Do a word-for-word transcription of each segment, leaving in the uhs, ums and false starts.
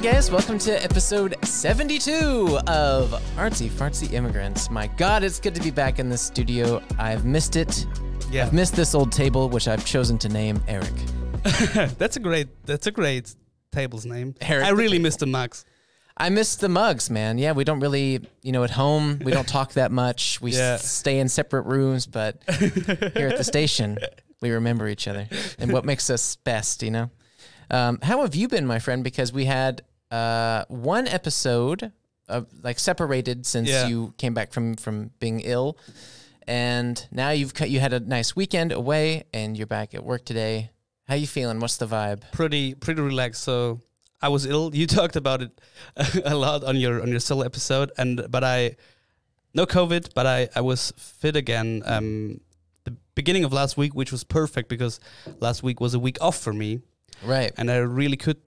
guys, welcome to episode seventy-two of Artsy Fartsy Immigrants. My God, it's good to be back in the studio. I've missed it. Yeah. I've missed this old table, which I've chosen to name Eric. that's a great. That's a great table's name. Eric I really miss the mugs. I miss the mugs, man. Yeah, we don't really, you know, at home we don't talk that much. We yeah. s- stay in separate rooms, but here at the station we remember each other and what makes us best, you know. Um, how have you been, my friend? Because we had uh, one episode of like separated since yeah. you came back from, from being ill, and now you've cut, you had a nice weekend away, and you're back at work today. How you feeling? What's the vibe? Pretty pretty relaxed. So I was ill. You talked about it a lot on your on your solo episode, and but I no COVID, but I, I was fit again. Um, the beginning of last week, which was perfect because last week was a week off for me. Right. And I really could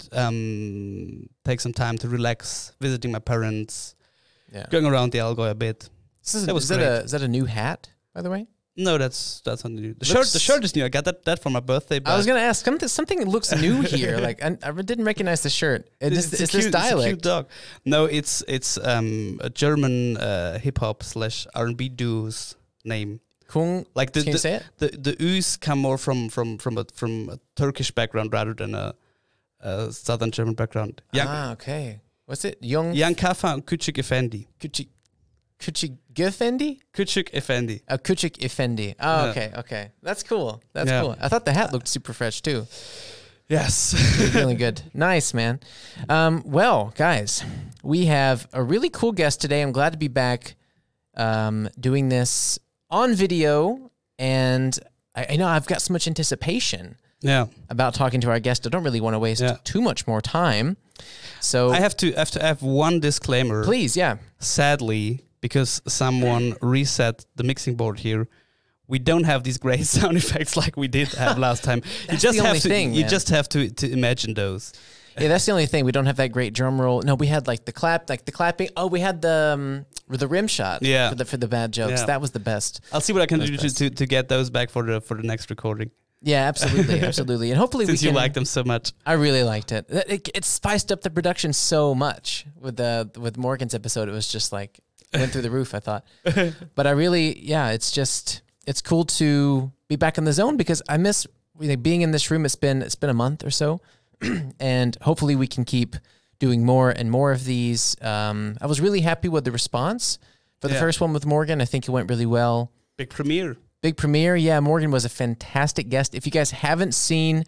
um, take some time to relax, visiting my parents, yeah. going around the Allgäu a bit. This is, that was is, that a, is that a new hat, by the way? No, that's that's not new. The shirt, the shirt is new. I got that, that for my birthday. I was going to ask, something, something looks new here. Like I, I didn't recognize the shirt. It is, it's, it's cute, this dialect. It's a cute dog. No, it's it's um, a German uh, hip hop slash R and B duo's name. Kung, like the can you the, say it? the the U's come more from from from a from a Turkish background rather than a, a Southern German background. Young, ah, okay. What's it? Young Young Kafa and Küçük Efendi. Küçük Küçük Efendi? Küçük Efendi. Oh, Küçük Efendi. Oh, yeah. okay, okay. That's cool. That's yeah. cool. I thought the hat looked super fresh too. Yes. Really good. Nice, man. Um, well, guys, we have a really cool guest today. I'm glad to be back um, doing this on video, and I, I know I've got so much anticipation yeah. about talking to our guest. I don't really want to waste yeah. too much more time. So I have to have to have one disclaimer. Please, yeah. Sadly, because someone reset the mixing board here, we don't have these great sound effects like we did have last time. That's you just the have only to thing, you man. just have to to imagine those. Yeah, that's the only thing. We don't have that great drum roll. No, we had like the clap, like the clapping. Oh, we had the um, the rim shot. Yeah. For the for the bad jokes. Yeah. That was the best. I'll see what I can do to, to to get those back for the for the next recording. Yeah, absolutely, absolutely, and hopefully Since we can. you like them so much, I really liked it. It, it. it spiced up the production so much with the with Morgan's episode. It was just like went through the roof, I thought. But I really, yeah, it's just it's cool to be back in the zone because I miss you know, being in this room. It's been it's been a month or so. And hopefully we can keep doing more and more of these. Um, I was really happy with the response for the yeah. first one with Morgan. I think it went really well. Big premiere. Big premiere. Yeah, Morgan was a fantastic guest. If you guys haven't seen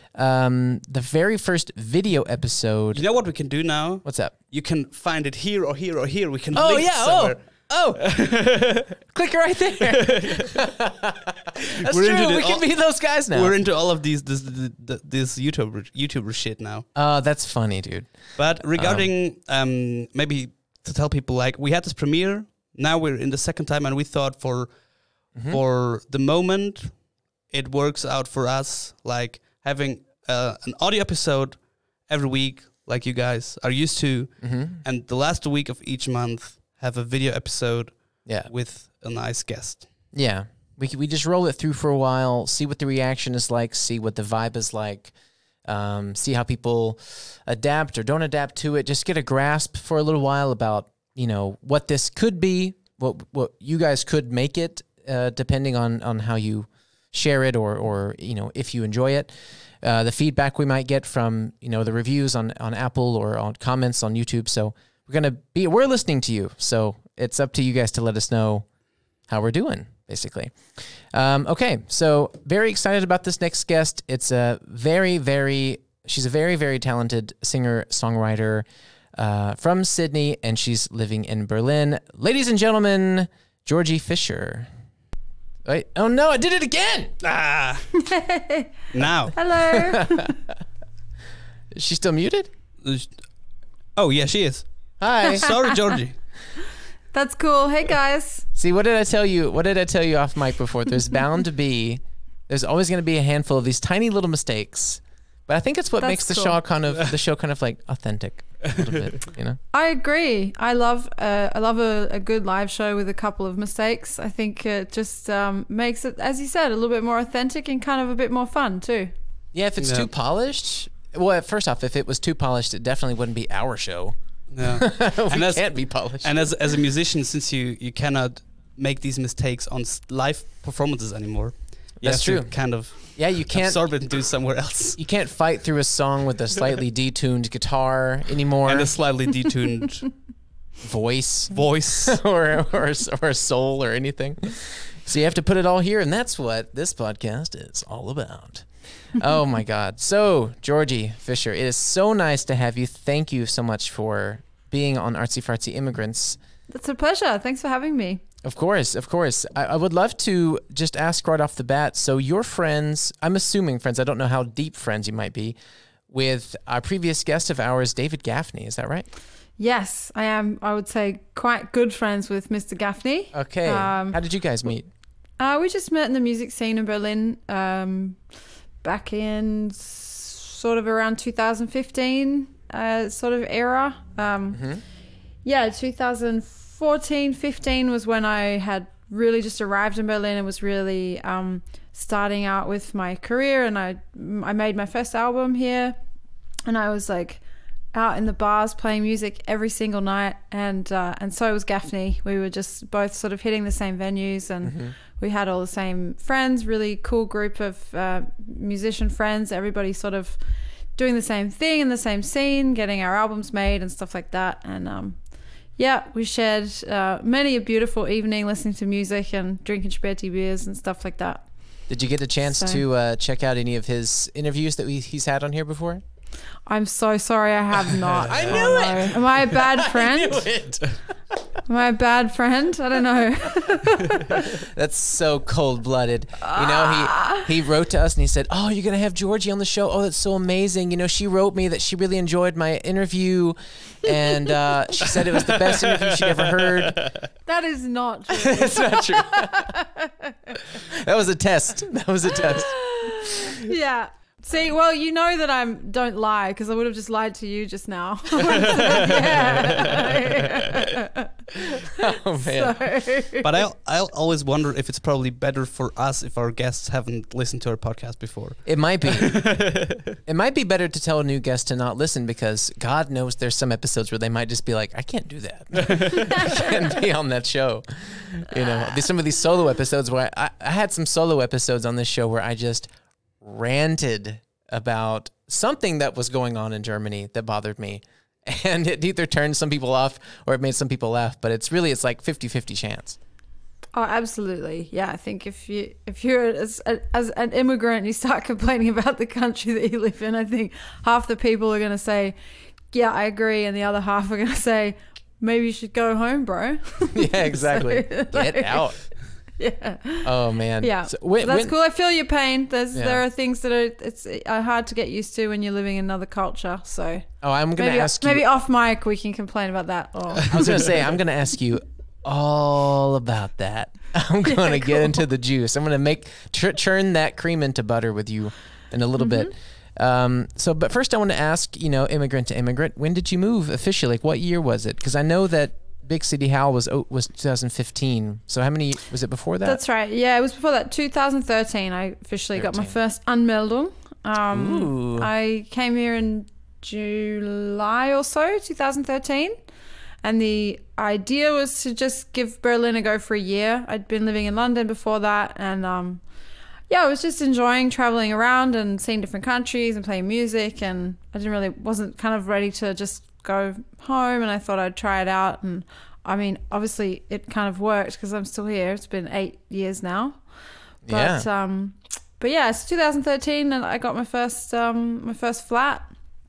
um, the very first video episode. You know what we can do now? What's up? You can find it here or here or here. We can oh, link yeah, somewhere. Oh, Oh, click it right there. That's we're true. We all, can be those guys now. We're into all of these this this, this YouTuber YouTuber shit now. Oh, uh, that's funny, dude. But regarding um, um, maybe to tell people, like we had this premiere. Now we're in the second time, and we thought for mm-hmm. for the moment it works out for us, like having uh, an audio episode every week, like you guys are used to, mm-hmm. and the last week of each month have a video episode yeah. with a nice guest. Yeah. We we just roll it through for a while, see what the reaction is like, see what the vibe is like, um, see how people adapt or don't adapt to it, just get a grasp for a little while about, you know, what this could be, what what you guys could make it, uh, depending on, on how you share it or, or, you know, if you enjoy it. Uh, the feedback we might get from, you know, the reviews on, on Apple or on comments on YouTube. So We're gonna be. We're listening to you, so it's up to you guys to let us know how we're doing, basically. Um, okay, so very excited about this next guest. It's a very, very. She's a very, very talented singer songwriter uh, from Sydney, and she's living in Berlin. Ladies and gentlemen, Georgie Fisher. Wait. Oh no! I did it again. Ah. Now. Hello. Is she still muted? Oh yeah, she is. Hi. Sorry, Georgie. That's cool. Hey, guys. See, what did I tell you? What did I tell you off mic before? There's bound to be, there's always going to be a handful of these tiny little mistakes. But I think it's what That's makes the cool. show kind of, the show kind of like authentic a little bit, you know? I agree. I love uh, I love a, a good live show with a couple of mistakes. I think it just um, makes it, as you said, a little bit more authentic and kind of a bit more fun too. Yeah, if it's Yeah. too polished, well, first off, if it was too polished, it definitely wouldn't be our show. Yeah. we and as, can't be polished. And as as a musician, since you you cannot make these mistakes on s- live performances anymore, you That's have to true. kind of yeah, you can't absorb it and do somewhere else. you can't fight through a song with a slightly detuned guitar anymore, And a slightly detuned voice, voice. or or or a soul or anything. So you have to put it all here, and that's what this podcast is all about. Oh my God. So, Georgie Fisher, it is so nice to have you. Thank you so much for being on Artsy Fartsy Immigrants. It's a pleasure. Thanks for having me. Of course, of course. I, I would love to just ask right off the bat. So your friends, I'm assuming friends, I don't know how deep friends you might be, with our previous guest of ours, David Gaffney. Is that right? Yes, I am, I would say, quite good friends with Mister Gaffney. Okay. Um, how did you guys meet? Uh, we just met in the music scene in Berlin um, back in s- sort of around two thousand fifteen uh, sort of era. Um, Mm-hmm. Yeah, two thousand fourteen, fifteen was when I had really just arrived in Berlin and was really um, starting out with my career. And I, I made my first album here, and I was like out in the bars playing music every single night. And uh, and so was Gaffney. We were just both sort of hitting the same venues, and Mm-hmm. we had all the same friends, really cool group of uh, musician friends, everybody sort of doing the same thing in the same scene, getting our albums made and stuff like that. And um, yeah, we shared uh, many a beautiful evening listening to music and drinking Späti beers and stuff like that. Did you get a chance So- to uh, check out any of his interviews that we, he's had on here before? I'm so sorry I have not. I Oh, knew no. it. Am I a bad friend? I knew it. Am I a bad friend? I don't know. That's so cold-blooded. You know, he he wrote to us and he said, "Oh, you're gonna have Georgie on the show. Oh, that's so amazing. You know, she wrote me that she really enjoyed my interview, and uh, she said it was the best interview she'd ever heard." That is not true. It's not true. That was a test. That was a test. Yeah. See, well, you know that I don't lie because I would have just lied to you just now. Yeah. Oh man. So- But I I always wonder if it's probably better for us if our guests haven't listened to our podcast before. It might be. It might be better to tell a new guest to not listen because God knows there's some episodes where they might just be like, I can't do that. I can't be on that show. You know, there's some of these solo episodes where I, I had some solo episodes on this show where I just ranted about something that was going on in Germany that bothered me. And it either turned some people off or it made some people laugh. But it's really, it's like fifty-fifty chance. Oh, absolutely. Yeah, I think if you if you're as as an immigrant and you start complaining about the country that you live in, I think half the people are going to say, "Yeah, I agree," and the other half are going to say, "Maybe you should go home, bro." Yeah, exactly. So, Get like- out. Yeah. Oh, man. Yeah. So, when, That's when- cool. I feel your pain. There's Yeah. there are things that are it's are hard to get used to when you're living in another culture. So Oh, I'm going to maybe ask you. maybe off mic we can complain about that. Or I was going to say, I'm going to ask you all about that. I'm going to Yeah, get cool. into the juice. I'm going to make ch- churn that cream into butter with you in a little Mm-hmm. bit. Um, so, but first I want to ask, you know, immigrant to immigrant, when did you move officially? Like, what year was it? Because I know that Big City Howl was oh, was two thousand fifteen. So how many, was it before that? That's right. Yeah, it was before that. two thousand thirteen. I officially got my thirteen. first Anmeldung. Um, Ooh. I came here in July or so, two thousand thirteen. And the idea was to just give Berlin a go for a year. I'd been living in London before that. And um, yeah, I was just enjoying traveling around and seeing different countries and playing music. And I didn't really, wasn't kind of ready to just go home. And I thought I'd try it out. And I mean, obviously it kind of worked because I'm still here. It's been eight years now. But Yeah. um, but yeah, it's two thousand thirteen, and I got my first um my first flat,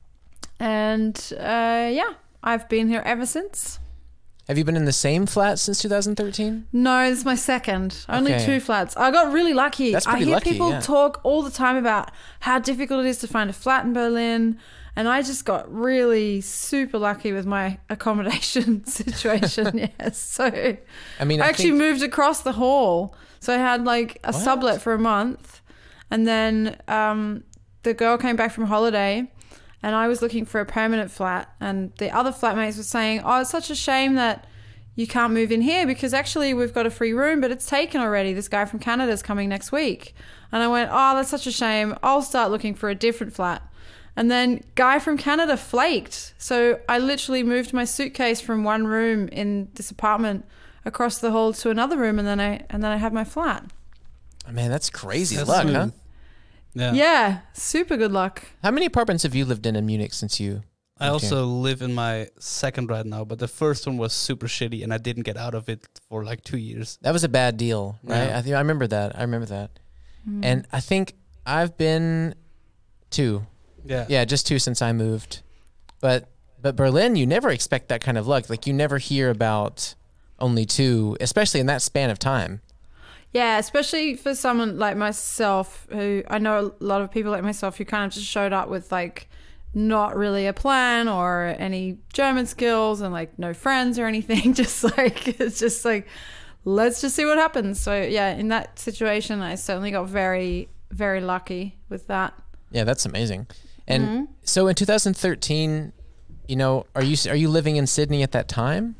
and uh, yeah, I've been here ever since. Have you been in the same flat since two thousand thirteen? No, this is my second. Only Okay. two flats. I got really lucky. That's I pretty hear lucky, people yeah. talk all the time about how difficult it is to find a flat in Berlin. And I just got really super lucky with my accommodation situation. Yes. So I mean, I, I, actually think, moved across the hall. So I had like a What? sublet for a month. And then um, the girl came back from holiday and I was looking for a permanent flat. And the other flatmates were saying, oh, it's such a shame that you can't move in here because actually we've got a free room, but it's taken already. This guy from Canada is coming next week. And I went, oh, that's such a shame. I'll start looking for a different flat. And then guy from Canada flaked. So I literally moved my suitcase from one room in this apartment across the hall to another room, and then I and then I had my flat. Man, that's crazy That's luck, smooth. huh? Yeah. Yeah, super good luck. How many apartments have you lived in in Munich since you? I moved also here? live in my second right now, but the first one was super shitty, and I didn't get out of it for like two years. That was a bad deal, right? Yeah. I think I remember that. I remember that. Mm. And I think I've been two. Yeah. Yeah, just two since I moved. But but Berlin, you never expect that kind of luck. Like you never hear about only two, especially in that span of time. Yeah, especially for someone like myself, who I know a lot of people like myself who kind of just showed up with like not really a plan or any German skills and like no friends or anything. Just like, it's just like, let's just see what happens. So yeah, in that situation, I certainly got very, very lucky with that. Yeah, that's amazing. And Mhm. so in two thousand thirteen, you know, are you are you living in Sydney at that time?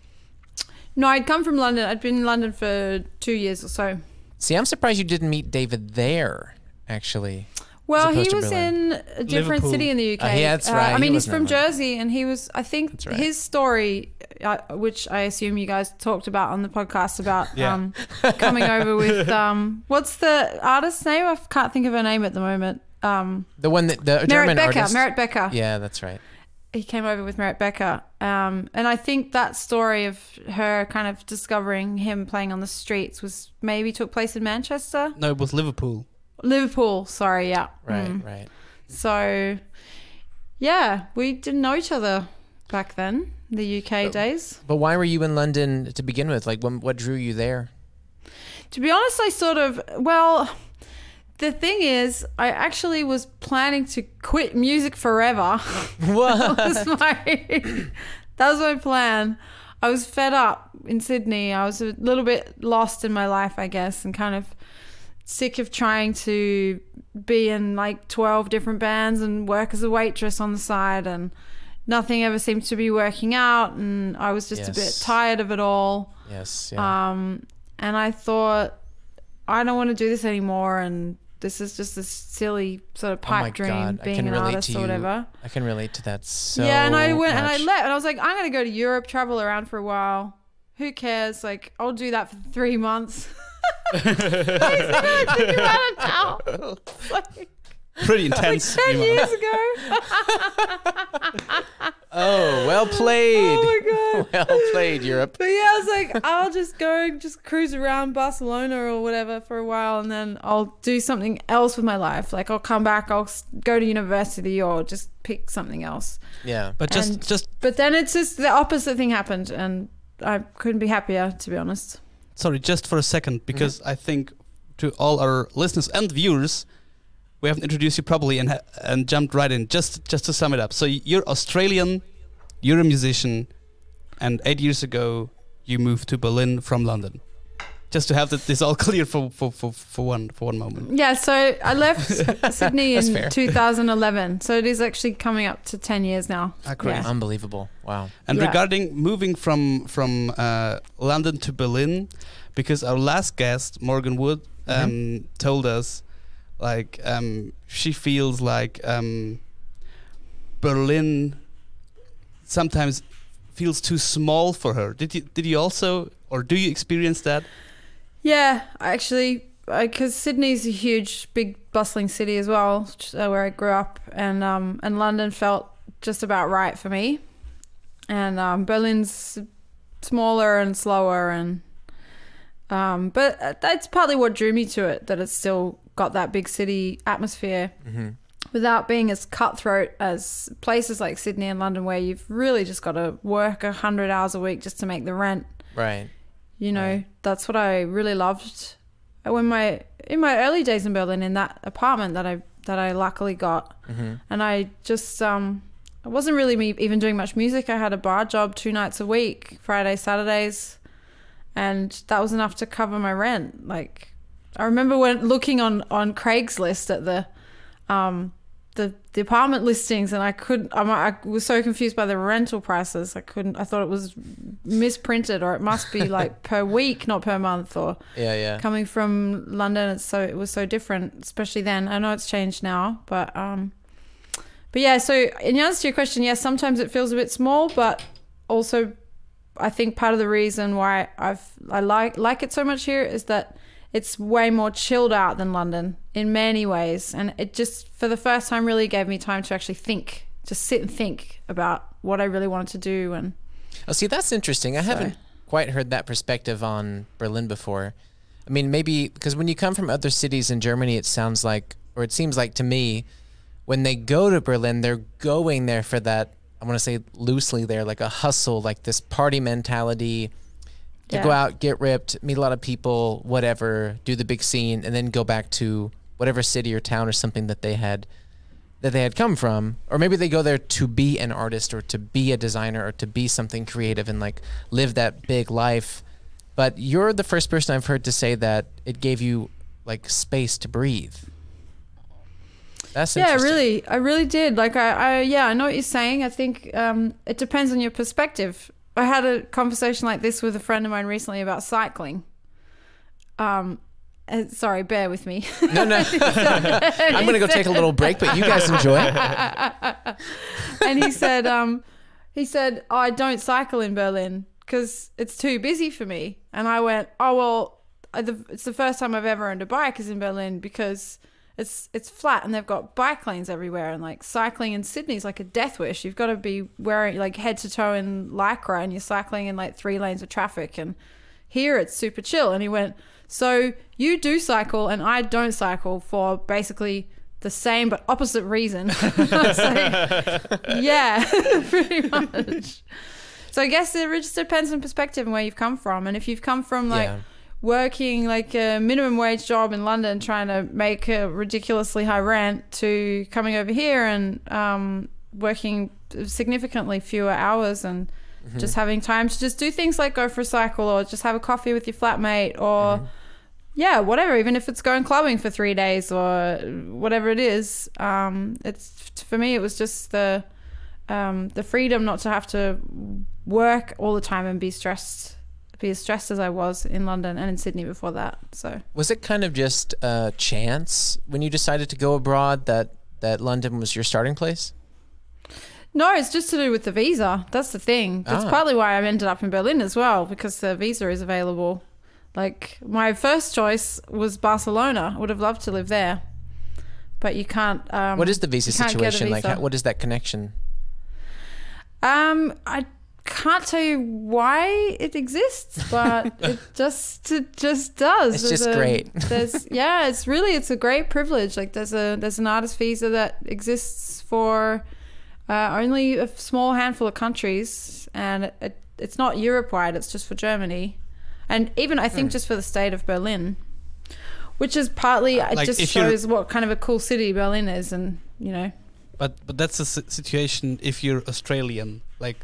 No, I'd come from London. I'd been in London for two years or so. See, I'm surprised you didn't meet David there, actually. Well, he opposed to was Berlin. in a different Liverpool. city in the U K. Oh, yeah, that's Uh, right. I He mean, he's wasn't from in London. Jersey, and he was, I think That's right. his story, uh, which I assume you guys talked about on the podcast about Yeah. um, coming over with, um, what's the artist's name? I can't think of her name at the moment. Um, The one that the Merritt German Becker. artist. Merritt Becker. Yeah, that's right. He came over with Merritt Becker. Um, and I think that story of her kind of discovering him playing on the streets was maybe took place in Manchester. No, it was Liverpool. Liverpool, sorry, yeah. Right, Mm. right. So, yeah, we didn't know each other back then, the U K days. But why were you in London to begin with? Like, what, what drew you there? To be honest, I sort of, well, the thing is, I actually was planning to quit music forever. What? That was my, that was my plan. I was fed up in Sydney. I was a little bit lost in my life, I guess, and kind of sick of trying to be in like twelve different bands and work as a waitress on the side, and nothing ever seemed to be working out, and I was just a bit Yes. tired of it all. Yes, yeah. Um, and I thought, I don't want to do this anymore, and this is just a silly sort of Oh my pipe dream, God, I being can an relate artist to or you whatever. I can relate to that so yeah, and I went and I much. left, and I was like, I'm gonna go to Europe, travel around for a while. Who cares? Like, I'll do that for three months. I think about it now. It's like, Pretty intense. ten Emma. years ago. Oh, well played. Oh my god. Well played, Europe. But yeah, I was like, I'll just go and just cruise around Barcelona or whatever for a while, and then I'll do something else with my life. Like, I'll come back, I'll s- go to university, or just pick something else. Yeah. But just, And- just But then it's just the opposite thing happened, and I couldn't be happier, to be honest. sorry, just for a second, because I think to all our listeners and viewers, we haven't introduced you properly and ha- and jumped right in. Just just to sum it up, so you're Australian, you're a musician, and eight years ago you moved to Berlin from London. Just to have that, this all clear for, for, for, for one for one moment. Yeah, so I left Sydney That's in fair. two thousand eleven, so it is actually coming up to ten years now. Ah, crazy. Yeah. Unbelievable. Wow. And Yeah. regarding moving from from uh, London to Berlin, because our last guest Morgan Wood um, told us, like um, she feels like um, Berlin sometimes feels too small for her. Did you did you also, or do you experience that? Yeah, actually, because Sydney's a huge, big, bustling city as well, which, uh, where I grew up, and um, and London felt just about right for me, and um, Berlin's smaller and slower, and um, but uh, that's partly what drew me to it, that it's still got that big city atmosphere. Mm-hmm. Without being as cutthroat as places like Sydney and London, where you've really just got to work a hundred hours a week just to make the rent. Right. You know, Right. that's what I really loved. When my in my early days in Berlin, in that apartment that I that I luckily got, Mm-hmm. and I just um, I wasn't really me even doing much music. I had a bar job two nights a week, Fridays, Saturdays, and that was enough to cover my rent. Like, I remember when looking on on Craigslist at the um the the apartment listings, and I couldn't. I'm, I was so confused by the rental prices. I couldn't. I thought it was misprinted, or it must be like per week, not per month. Or Yeah, yeah. coming from London, it's so it was so different, especially then. I know it's changed now, but um, but yeah, so in answer to your question, yes, sometimes it feels a bit small, but also I think part of the reason why I've I like like it so much here is that it's way more chilled out than London in many ways, and it just for the first time really gave me time to actually think, just sit and think about what I really wanted to do. And oh, see, that's interesting. I So- haven't quite heard that perspective on Berlin before. I mean, maybe because when you come from other cities in Germany, it sounds like, or it seems like to me, when they go to Berlin, they're going there for that, I want to say loosely there, like a hustle, like this party mentality to Yeah. go out, get ripped, meet a lot of people, whatever, do the big scene, and then go back to whatever city or town or something that they had that they had come from. Or maybe they go there to be an artist or to be a designer or to be something creative and like live that big life. But you're the first person I've heard to say that it gave you like space to breathe. That's yeah, interesting. really, I really did. Like, I, I, yeah, I know what you're saying. I think um, it depends on your perspective. I had a conversation like this with a friend of mine recently about cycling. Um, uh, sorry, bear with me. No, no. I'm going to go take a little break, but you guys enjoy. And he said, um, he said, oh, I don't cycle in Berlin because it's too busy for me. And I went, oh, well, I, the, it's the first time I've ever owned a bike is in Berlin because it's it's flat and they've got bike lanes everywhere. And like cycling in Sydney is like a death wish. You've got to be wearing like head to toe in Lycra and you're cycling in like three lanes of traffic. And here it's super chill. And he went, so you do cycle and I don't cycle for basically the same but opposite reason. I was like, yeah, pretty much. So I guess it just depends on perspective and where you've come from. And if you've come from like Yeah. working like a minimum wage job in London, trying to make a ridiculously high rent, to coming over here and um, working significantly fewer hours and Mm-hmm. just having time to just do things like go for a cycle or just have a coffee with your flatmate or Mm-hmm. yeah, whatever, even if it's going clubbing for three days or whatever it is. Um, it's for me, it was just the um, the freedom not to have to work all the time and be stressed, be as stressed as I was in London and in Sydney before that. So Was it kind of just a chance when you decided to go abroad that, that London was your starting place? no, it's just to do with the visa. That's the thing. That's Ah. partly why I ended up in Berlin as well, because the visa is available. Like my first choice was Barcelona. I would have loved to live there, but you can't. Um, What is the visa you can't get a situation? Like, visa. how, what is that connection? Um, I can't tell you why it exists, but it just it just does. It's There's just a- great. There's yeah, it's really it's a great privilege. Like there's a there's an artist visa that exists for uh, only a small handful of countries, and it, it, it's not Europe wide. It's just for Germany, and even I think Hmm. just for the state of Berlin, which is partly it Like, just if you're- shows what kind of a cool city Berlin is, and you know. But but that's the si- situation if you're Australian. Like,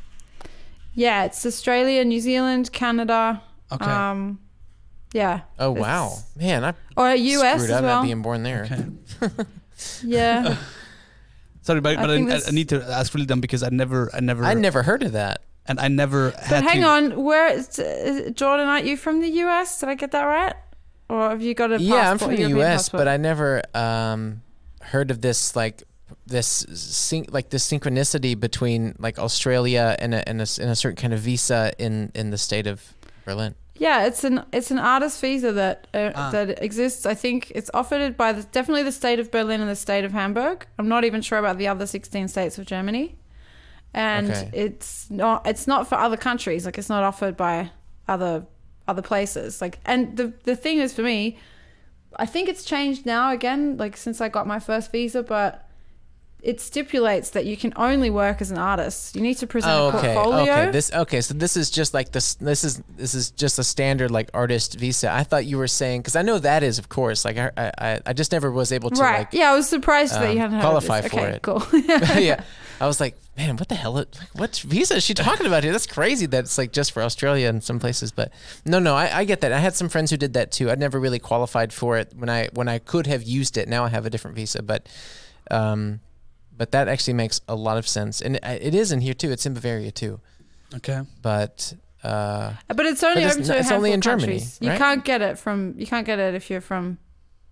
Yeah, it's Australia, New Zealand, Canada. okay. Um, yeah. Oh, It's- wow. Man, I Or U S screwed as up well. not being born there. okay. Yeah. Sorry, but, I but I, think I, that's- I need to ask really dumb because I never, I never, I never heard of that. and I never But had hang to. on, where is, uh, Jordan? Aren't you from the U S? Did I get that right? Or have you got a passport? Yeah, I'm from the European U S, passport? but I never um, heard of this like this syn- like this synchronicity between like Australia and a, and a, s- and a certain kind of visa in, in the state of Berlin. Yeah, it's an it's an artist visa that uh, Ah. that exists. I think it's offered by the, definitely the state of Berlin and the state of Hamburg. I'm not even sure about the other sixteen states of Germany, and Okay. it's not it's not for other countries. Like it's not offered by other other places. Like, and the the thing is for me, I think it's changed now again. Like since I got my first visa, but it stipulates that you can only work as an artist. You need to present Oh, a okay. portfolio. Okay. This okay. So this is just like this. This is this is just a standard like artist visa. I thought you were saying because I know that is of course like I I I just never was able to right. like yeah, I was surprised that um, you hadn't heard qualify of this. for Okay, it. cool. yeah. I was like, man, what the hell? Like, what visa is she talking about here? That's crazy. That it's like just for Australia and some places. But no, no, I, I get that. I had some friends who did that too. I'd never really qualified for it when I when I could have used it. Now I have a different visa, but um, but that actually makes a lot of sense, and it, it is in here too. It's in Bavaria too, Okay. but. Uh, But it's only But it's open not- to a it's handful only in of Germany, countries. You right? can't get it from. You can't get it if you're from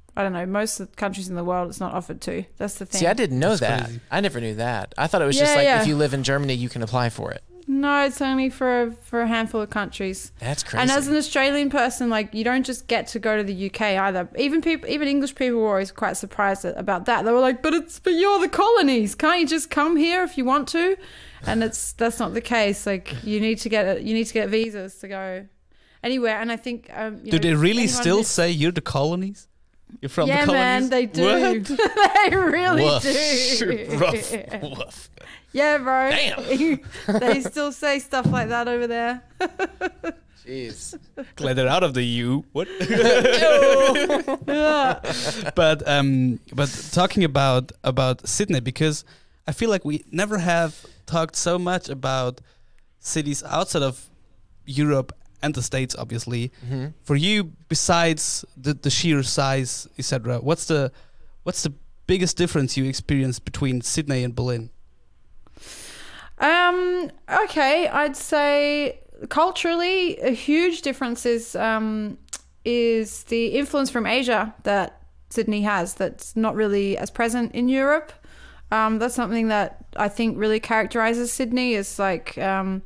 I don't know, most of the countries in the world it's not offered to. That's the thing. See, I didn't know That's that. crazy. I never knew that. I thought it was Yeah, just like yeah. if you live in Germany, you can apply for it. No, it's only for for a handful of countries. That's crazy. And as an Australian person, like you don't just get to go to the U K either. Even people, even English people were always quite surprised at- about that. They were like, "But it's but you're the colonies. Can't you just come here if you want to?" And it's that's not the case. Like you need to get you need to get visas to go anywhere. And I think um, you Do know, they really anyone still who's- say you're the colonies? You're from yeah, the colonies? man, they do. What? They really Woof. do. Rough. Woof. Yeah, bro. Damn. They still say stuff like that over there. Jeez. Glad they're out of the E U. What? Yeah. but um, but talking about about Sydney, because I feel like we never have talked so much about cities outside of Europe and the States, obviously. hmm For you, besides the, the sheer size, et cetera, what's the what's the biggest difference you experience between Sydney and Berlin? Um, okay, I'd say culturally a huge difference is um, is the influence from Asia that Sydney has that's not really as present in Europe. Um, that's something that I think really characterizes Sydney is like um,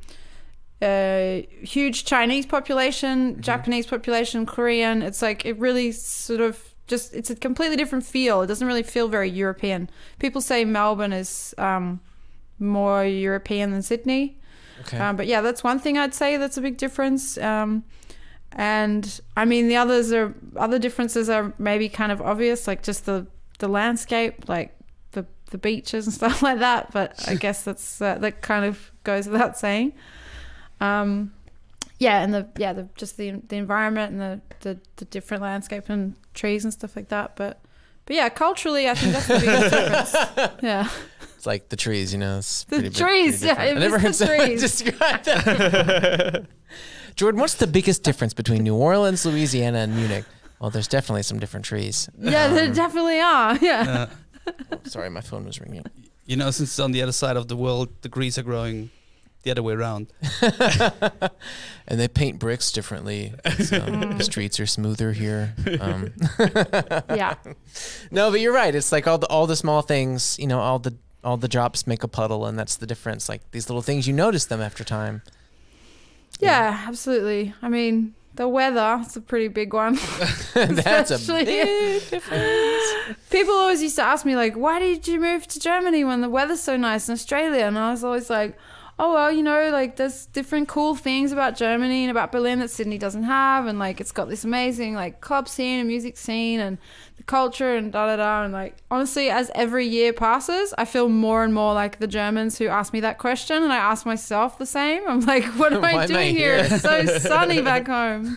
a huge Chinese population, Japanese population, Korean. It's like it really sort of just it's a completely different feel. It doesn't really feel very European. People say Melbourne is um, more European than Sydney. Okay. Um, but yeah, that's one thing I'd say that's a big difference. Um, and I mean, the others are other differences are maybe kind of obvious, like just the, the landscape, like the the beaches and stuff like that. But I guess that's uh, that kind of goes without saying. Um, yeah, and the yeah the just the the environment and the, the, the different landscape and trees and stuff like that. But but yeah, culturally, I think that's the biggest difference. Yeah. It's like the trees, you know. It's The pretty big- trees, pretty yeah, different. it I never was heard the someone trees. describe that. Jordan, what's the biggest difference between New Orleans, Louisiana, and Munich? Well, there's definitely some different trees. Yeah, there Um, definitely are. Yeah. Uh, oh, sorry, my phone was ringing. you know, since it's on the other side of the world, the trees are growing the other way around. And they paint bricks differently. So Mm. the streets are smoother here. Um, Yeah. no, but you're right. It's like all the all the small things. You know, all the all the drops make a puddle, and that's the difference. Like these little things, you notice them after time. Yeah, absolutely. I mean, the weather is a pretty big one. That's a Especially- big difference. People always used to ask me, like, why did you move to Germany when the weather's so nice in Australia? And I was always like, oh, well, you know, like, there's different cool things about Germany and about Berlin that Sydney doesn't have. And, like, it's got this amazing, like, club scene and music scene and the culture and da-da-da. And, like, honestly, as every year passes, I feel more and more like the Germans who ask me that question. And I ask myself the same. I'm like, what am Why am I I doing here? here? It's so sunny back home.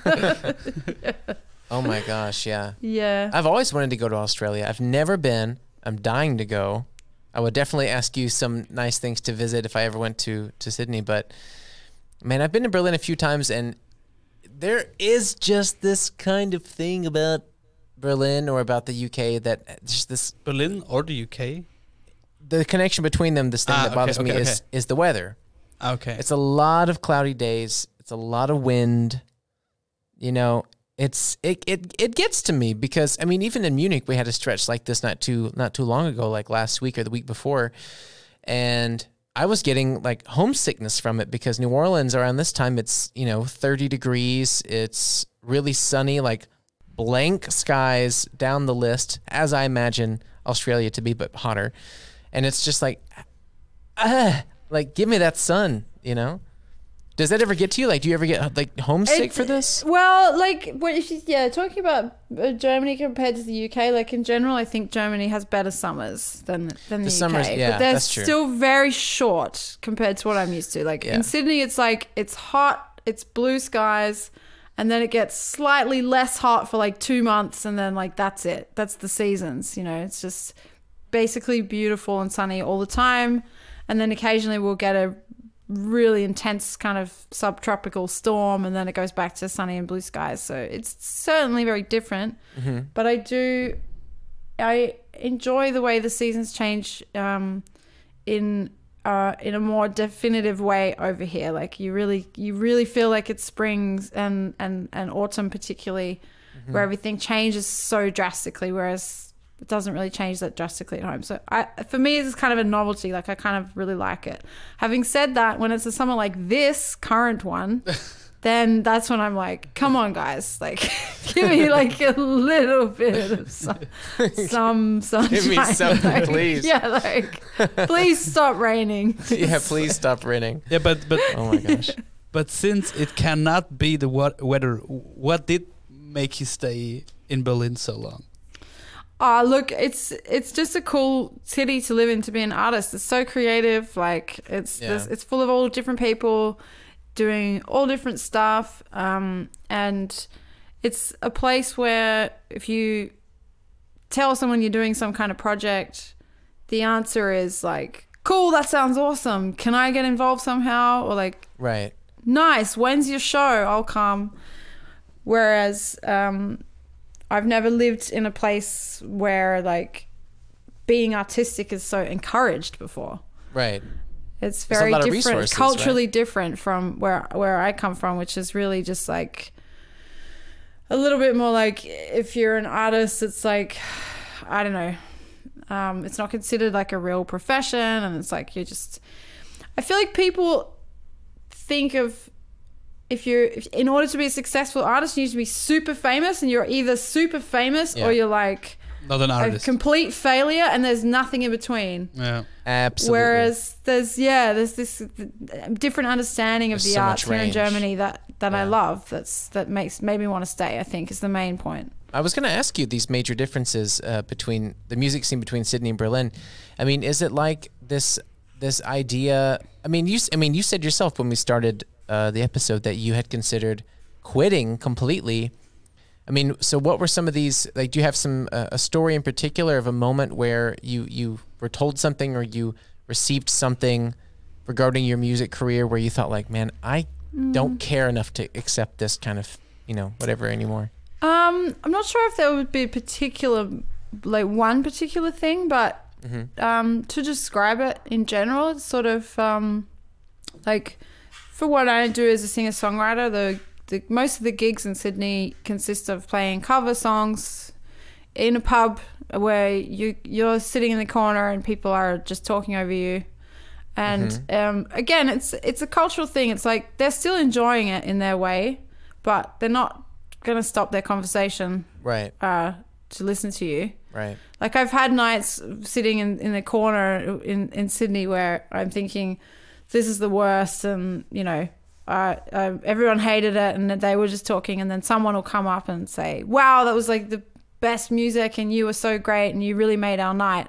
Oh my gosh, yeah. Yeah. I've always wanted to go to Australia. I've never been. I'm dying to go. I would definitely ask you some nice things to visit if I ever went to, to Sydney. But, man, I've been to Berlin a few times, and there is just this kind of thing about Berlin or about the U K that just this, Berlin or the U K? the connection between them, this thing Ah, that okay, bothers me okay, is, okay. is the weather. Okay. It's a lot of cloudy days. It's a lot of wind. You know, it's it, it it gets to me because I mean, even in Munich, we had a stretch like this not too not too long ago, like last week or the week before, and I was getting like homesickness from it because New Orleans around this time it's you know thirty degrees, it's really sunny, like blank skies down the list, as I imagine Australia to be, but hotter, and it's just like, ah, like give me that sun, you know. Does that ever get to you? Like, do you ever get like homesick It's- for this? Well, like, what if you, yeah, talking about uh, Germany compared to the U K, like in general, I think Germany has better summers than than the, The summers, U K. yeah, but they're that's true. still very short compared to what I'm used to. Like Yeah. in Sydney, it's like it's hot, it's blue skies, and then it gets slightly less hot for like two months, and then like that's it. That's the seasons. You know, it's just basically beautiful and sunny all the time, and then occasionally we'll get a really intense kind of subtropical storm, and then it goes back to sunny and blue skies. So it's certainly very different. Mm-hmm. But I do, I enjoy the way the seasons change um, in uh, in a more definitive way over here. Like you really, you really feel like it's springs and and and autumn particularly mm-hmm. where everything changes so drastically, whereas it doesn't really change that drastically at home. So I, for me, it's kind of a novelty. Like, I kind of really like it. Having said that, when it's a summer like this current one, then that's when I'm like, come on, guys, like, give me like a little bit of some, some sunshine. Give me something, like, please. Yeah, like, please stop raining. Yeah, please stop raining. Yeah, but but oh my gosh. But since it cannot be the wa- weather, what did make you stay in Berlin so long? Uh, look, it's it's just a cool city to live in, to be an artist. It's so creative. Like, it's Yeah. this, it's full of all different people doing all different stuff. Um, and it's a place where if you tell someone you're doing some kind of project, the answer is like, cool, that sounds awesome. Can I get involved somehow? Or like, Right. nice, when's your show? I'll come. Whereas um, I've never lived in a place where like being artistic is so encouraged before. Right. It's There's a very lot of different, resources, culturally right? different from where where I come from, which is really just like a little bit more like, if you're an artist, it's like, I don't know, um, it's not considered like a real profession, and it's like you're just. I feel like people think of if you're if, in order to be a successful artist, you need to be super famous, and you're either super famous Yeah. or you're like Not an a artist. complete failure, and there's nothing in between. Yeah. Absolutely. Whereas there's yeah, there's this different understanding of There's the so arts much here in range. Germany that that I Yeah. love. That's that makes made me want to stay. I think is the main point. I was going to ask you these major differences uh, between the music scene between Sydney and Berlin. I mean, is it like this this idea? I mean, you s- I mean, you said yourself when we started uh, the episode that you had considered quitting completely. I mean, so what were some of these? Like, do you have some uh, a story in particular of a moment where you you were told something or you received something regarding your music career where you thought like, man, I don't care enough to accept this kind of, you know, whatever anymore? Um, I'm not sure if there would be a particular, like one particular thing, but Mm-hmm. um, to describe it in general, it's sort of um, like for what I do as a singer-songwriter, the, the most of the gigs in Sydney consist of playing cover songs in a pub where you you're sitting in the corner and people are just talking over you. And Mm-hmm. um, again, it's it's a cultural thing. It's like they're still enjoying it in their way, but they're not going to stop their conversation Right, uh, to listen to you. right. Like, I've had nights sitting in, in the corner in, in Sydney where I'm thinking, this is the worst, and, you know, uh, uh, everyone hated it, and they were just talking, and then someone will come up and say, wow, that was like the best music, and you were so great, and you really made our night.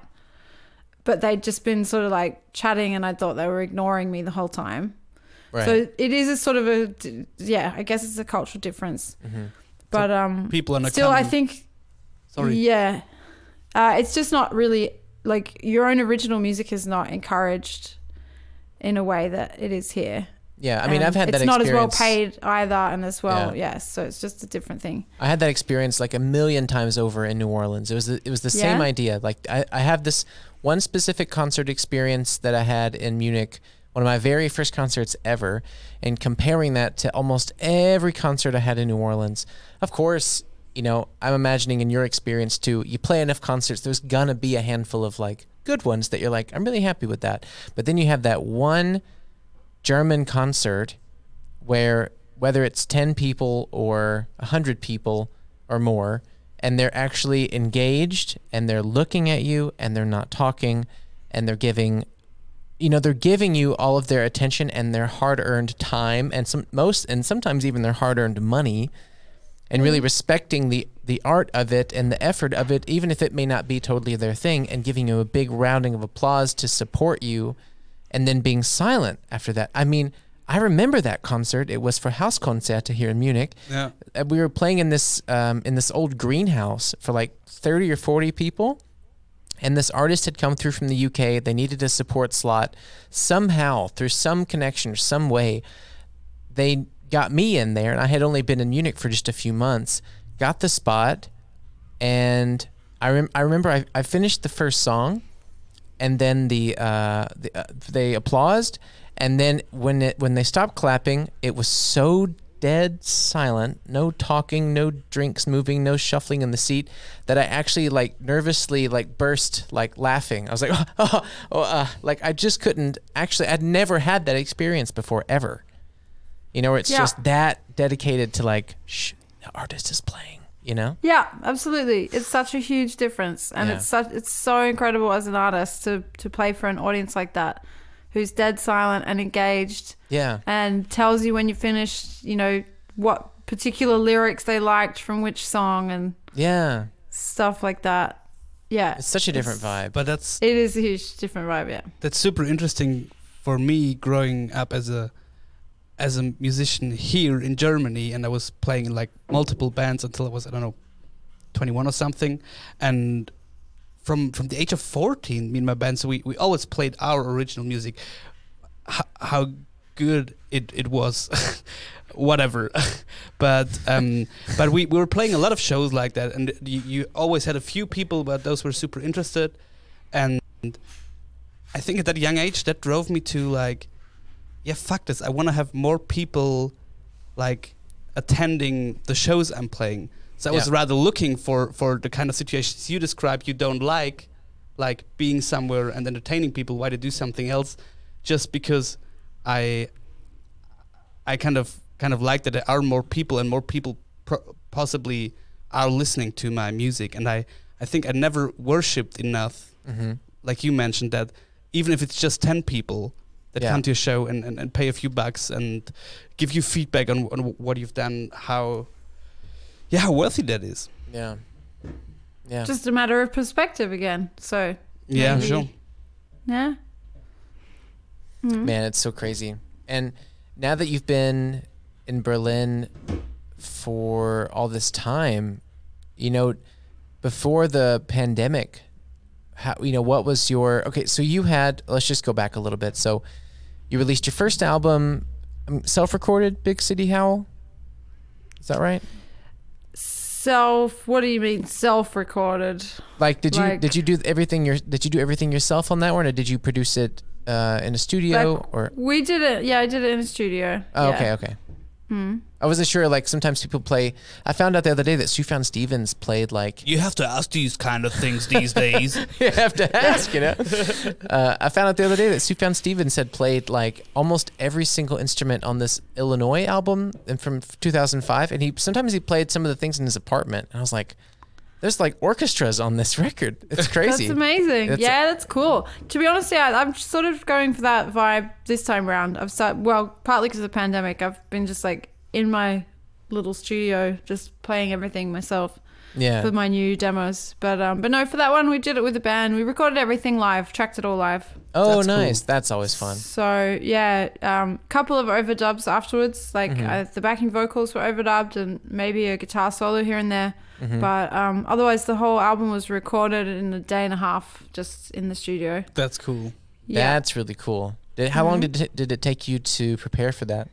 But they'd just been sort of like chatting, and I thought they were ignoring me the whole time. Right. So it is a sort of a, yeah, I guess it's a cultural difference. Mm-hmm. But um, People are not still, I coming- think, Sorry. yeah, uh, it's just not really like your own original music is not encouraged in a way that it is here. Yeah, I mean, And I've had that it's not as well experience. paid either, and as well, Yeah. yes. So it's just a different thing. I had that experience like a million times over in New Orleans. It was the, it was the same Yeah? idea. Like I, I have this one specific concert experience that I had in Munich, one of my very first concerts ever, and comparing that to almost every concert I had in New Orleans. Of course, you know, I'm imagining in your experience too, you play enough concerts, there's gonna be a handful of like good ones that you're like, I'm really happy with that. But then you have that one German concert where whether it's ten people or one hundred people or more, and they're actually engaged and they're looking at you and they're not talking and they're giving, you know, they're giving you all of their attention and their hard-earned time and some most and sometimes even their hard-earned money, and really respecting the the art of it and the effort of it, even if it may not be totally their thing, and giving you a big rounding of applause to support you, and then being silent after that. I mean, I remember that concert. It was for Hauskonzerte here in Munich. Yeah. Uh, We were playing in this um, in this old greenhouse for like thirty or forty people. And this artist had come through from the U K. They needed a support slot. Somehow, through some connection or some way, they got me in there. And I had only been in Munich for just a few months. Got the spot. And I, rem- I remember I, I finished the first song. And then the, uh, the uh, they applauded. And then when it, when they stopped clapping, it was so dead silent, no talking, no drinks moving, no shuffling in the seat, that I actually like nervously like burst like laughing. I was like, oh, oh, oh uh, like I just couldn't actually, I'd never had that experience before ever. You know, where it's Yeah. just that dedicated to like, shh, the artist is playing, you know? Yeah, absolutely. It's such a huge difference, and Yeah. it's such it's so incredible as an artist to to play for an audience like that, who's dead silent and engaged, Yeah. and tells you when you finished, you know, what particular lyrics they liked from which song and Yeah. stuff like that. Yeah, It's such a different vibe. But that's it is a huge different vibe. Yeah, that's super interesting for me growing up as a as a musician here in Germany, and I was playing in like multiple bands until I was, I don't know, twenty-one or something. And from from the age of fourteen, me and my band, so we, we always played our original music. H- how good it, it was, whatever. but um, but we, we were playing a lot of shows like that, and you, you always had a few people, but those were super interested. And I think at that young age, that drove me to like, yeah, fuck this. I want to have more people like attending the shows I'm playing. So I was Yeah. rather looking for, for the kind of situations you describe you don't like, like being somewhere and entertaining people while they do something else, just because I I kind of kind of like that there are more people and more people pro- possibly are listening to my music. And I, I think I never worshipped enough, Mm-hmm. like you mentioned, that even if it's just ten people that Yeah. come to your show and, and, and pay a few bucks and give you feedback on, on what you've done, how yeah how worthy that is. Yeah. Yeah. just a matter of perspective again. So Yeah, Maybe. sure. yeah, Mhm. Man, it's so crazy. And now that you've been in Berlin for all this time, you know, before the pandemic, how, you know, what was your, okay, so you had, let's just go back a little bit. So you released your first album, um, self-recorded, Big City Howl. Is that right? Self. What do you mean self-recorded? Like, did you, Like- did you do everything your, did you do everything yourself on that one, or did you produce it uh, in a studio Like, or? We did it. Yeah, I did it in a studio. Oh, yeah. okay. Okay. Hmm. I wasn't sure. Like sometimes people play. I found out the other day that Sufjan Stevens played like. You have to ask these kind of things these days. You have to ask, you know. Uh, I found out the other day that Sufjan Stevens had played like almost every single instrument on this Illinois album, and from two thousand five. And he sometimes he played some of the things in his apartment. And I was like, "There's like orchestras on this record. It's crazy." That's amazing. It's- yeah, that's cool. To be honest, yeah, I'm sort of going for that vibe this time around. I've started, well, partly because of the pandemic, I've been just like in my little studio, just playing everything myself Yeah. for my new demos. But um, but no, for that one, we did it with the band. We recorded everything live, tracked it all live. Oh, That's cool. nice. That's always fun. So yeah, um, couple of overdubs afterwards. Like Mhm. uh, the backing vocals were overdubbed, and maybe a guitar solo here and there. Mhm. But um, otherwise, the whole album was recorded in a day and a half, just in the studio. That's cool. Yeah. That's really cool. Did, how long Mhm. did it, did it take you to prepare for that?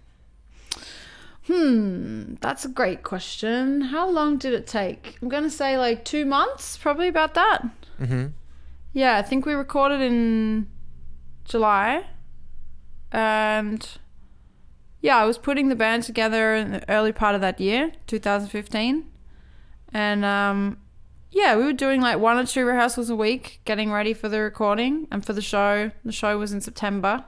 Hmm, that's a great question. How long did it take? I'm gonna say like two months, probably about that. Mm-hmm. Yeah, I think we recorded in July, and yeah, I was putting the band together in the early part of that year, two thousand fifteen, and um, yeah, we were doing like one or two rehearsals a week, getting ready for the recording and for the show. The show was in September.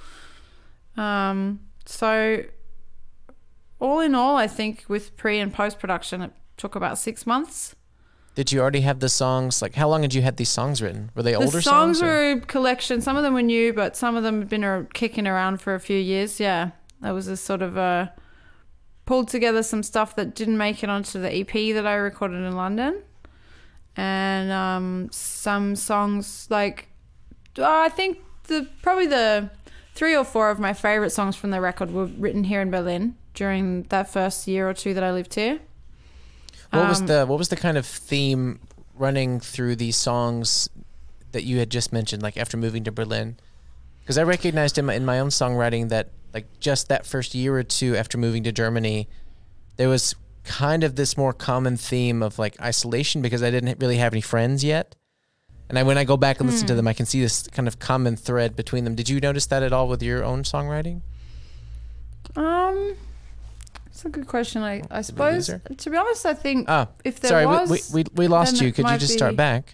Um, so all in all, I think with pre and post production, it took about six months. Did you already have the songs? Like, how long had you had these songs written? Were they older The songs or- were a collection. Some of them were new, but some of them had been ar- kicking around for a few years. Yeah, that was a sort of a pulled together some stuff that didn't make it onto the E P that I recorded in London, and um, some songs like uh, I think the probably the three or four of my favorite songs from the record were written here in Berlin during that first year or two that I lived here. What was Um, the what was the kind of theme running through these songs that you had just mentioned, like after moving to Berlin? Because I recognized in my, in my own songwriting that like just that first year or two after moving to Germany, there was kind of this more common theme of like isolation because I didn't really have any friends yet. And I, when I go back and listen to Hmm. them, I can see this kind of common thread between them. Did you notice that at all with your own songwriting? Um, It's a good question. I, I suppose, loser? to be honest, I think Oh, if there sorry, was... we, we, we lost then you. it Could you might just start be- back?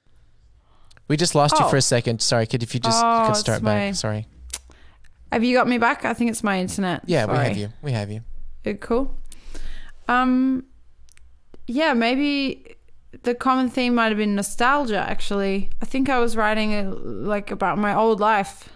We just lost you Oh. for a second. Sorry, could if you just Oh, could it's start my- back? Sorry. Have you got me back? I think it's my internet. Yeah, we Sorry. have you. We have you. Uh, Cool. Um, yeah, maybe the common theme might have been nostalgia, actually. I think I was writing uh like about my old life.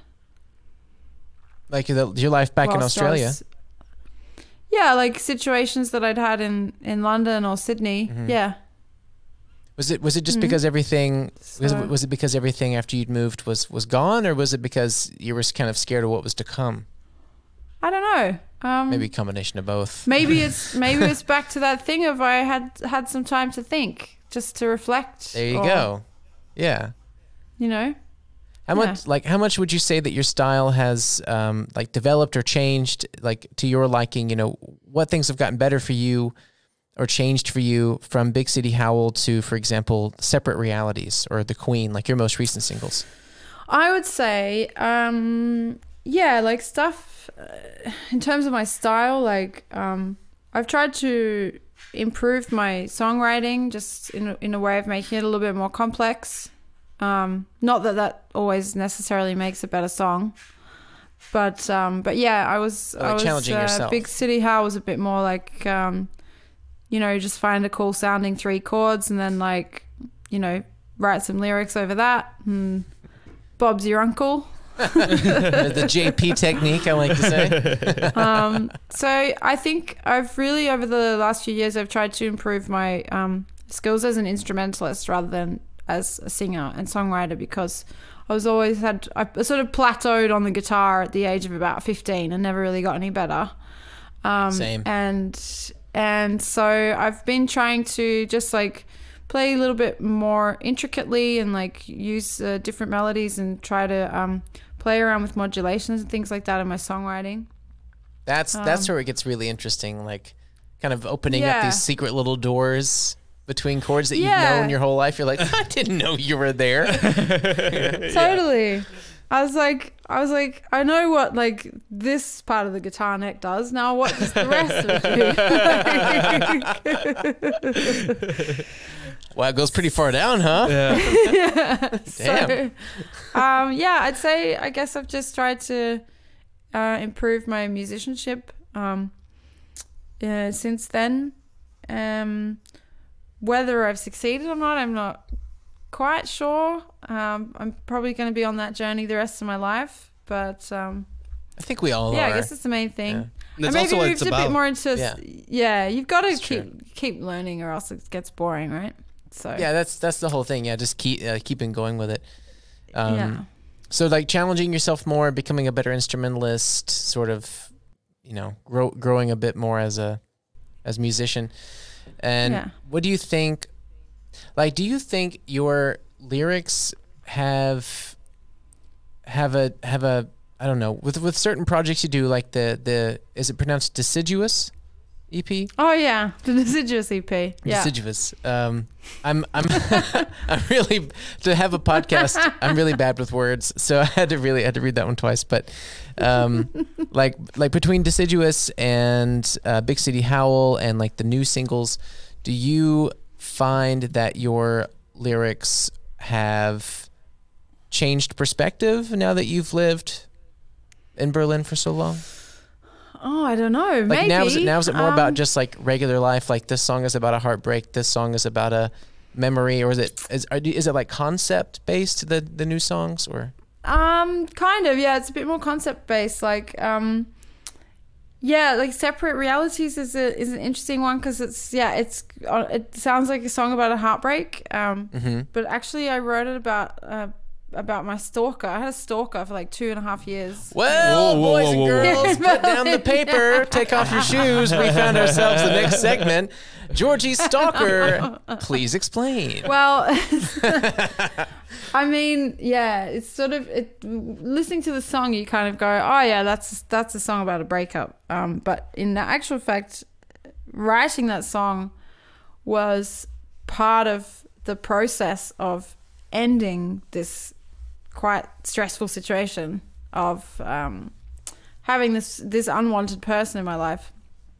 Like the, your life back in whilst I Australia. was- yeah, like situations that I'd had in, in London or Sydney. Mhm. Yeah. Was it was it just Mhm. because everything was, So- it, was it because everything after you'd moved was was gone, or was it because you were kind of scared of what was to come? I don't know. Um, Maybe a combination of both. Maybe it's maybe it's back to that thing of I had had some time to think, just to reflect. There you or, go. Yeah. You know. How much like how much would you say that your style has um, like developed or changed like to your liking? You know, what things have gotten better for you or changed for you from Big City Howl to, for example, Separate Realities or The Queen, like your most recent singles? I would say, um, yeah, like stuff uh, in terms of my style, like um, I've tried to improve my songwriting just in, a- in a way of making it a little bit more complex. Um, not that that always necessarily makes a better song, but um, but yeah, I was Like I was challenging uh, yourself. Big City Howl was a bit more like um, you know, just find a cool sounding three chords and then like you know write some lyrics over that. And Bob's your uncle. The J P technique, I like to say. um, so I think I've really over the last few years I've tried to improve my um, skills as an instrumentalist rather than as a singer and songwriter, because I was always had I sort of plateaued on the guitar at the age of about fifteen and never really got any better. Um, Same. And and so I've been trying to just like play a little bit more intricately and like use uh, different melodies and try to um, play around with modulations and things like that in my songwriting. That's that's Um, where it gets really interesting, like kind of opening up Yeah. these secret little doors between chords that you've Yeah. known your whole life. You're like, I didn't know you were there. Totally. I was like, I was like, I know what like this part of the guitar neck does. Now, what does the rest of it? Wow, it goes pretty far down, huh? Yeah. Yeah. Damn. So, um, yeah, I'd say I guess I've just tried to uh, improve my musicianship um, uh, since then. Um, whether I've succeeded or not, I'm not quite sure. Um, I'm probably going to be on that journey the rest of my life, but um, I think we all yeah, are. I guess that's the main thing. Yeah. That's And maybe also what moved it's a bit about. more into Yeah. yeah. You've got to It's keep keep learning, or else it gets boring, right? So Yeah, that's that's the whole thing. Yeah, just keep uh, keeping going with it. Um, yeah. So like challenging yourself more, becoming a better instrumentalist, sort of, you know, grow, growing a bit more as a as a musician. And Yeah. what do you think? Like, do you think your lyrics have have a have a I don't know, with with certain projects you do, like the the is it pronounced deciduous E P? Oh yeah, the Deciduous E P. Yeah. Deciduous. Um, I'm I'm I'm really to have a podcast. I'm really bad with words, so I had to really I had to read that one twice. But um, like like between Deciduous and uh, Big City Howl and like the new singles, do you find that your lyrics have changed perspective now that you've lived in Berlin for so long? Oh, I don't know. Like Maybe. now is it now is it more Um, about just like regular life? Like this song is about a heartbreak. This song is about a memory, or is it is are, is it like concept based the the new songs or? Um, kind of, yeah. It's a bit more concept based. Like, um, yeah, like Separate Realities is a is an interesting one because it's yeah, it's uh, it sounds like a song about a heartbreak. Um, Mm-hmm. but actually, I wrote it about uh, about my stalker. I had a stalker for like two and a half years. Well, Whoa, whoa, boys whoa, and whoa, whoa. girls, put down the paper, take off your shoes. We found ourselves the next segment. Georgie Stalker, please explain. Well, I mean, yeah, it's sort of it. Listening to the song, you kind of go, "Oh yeah, that's that's a song about a breakup." Um, but in the actual fact, writing that song was part of the process of ending this quite stressful situation of um, having this this unwanted person in my life.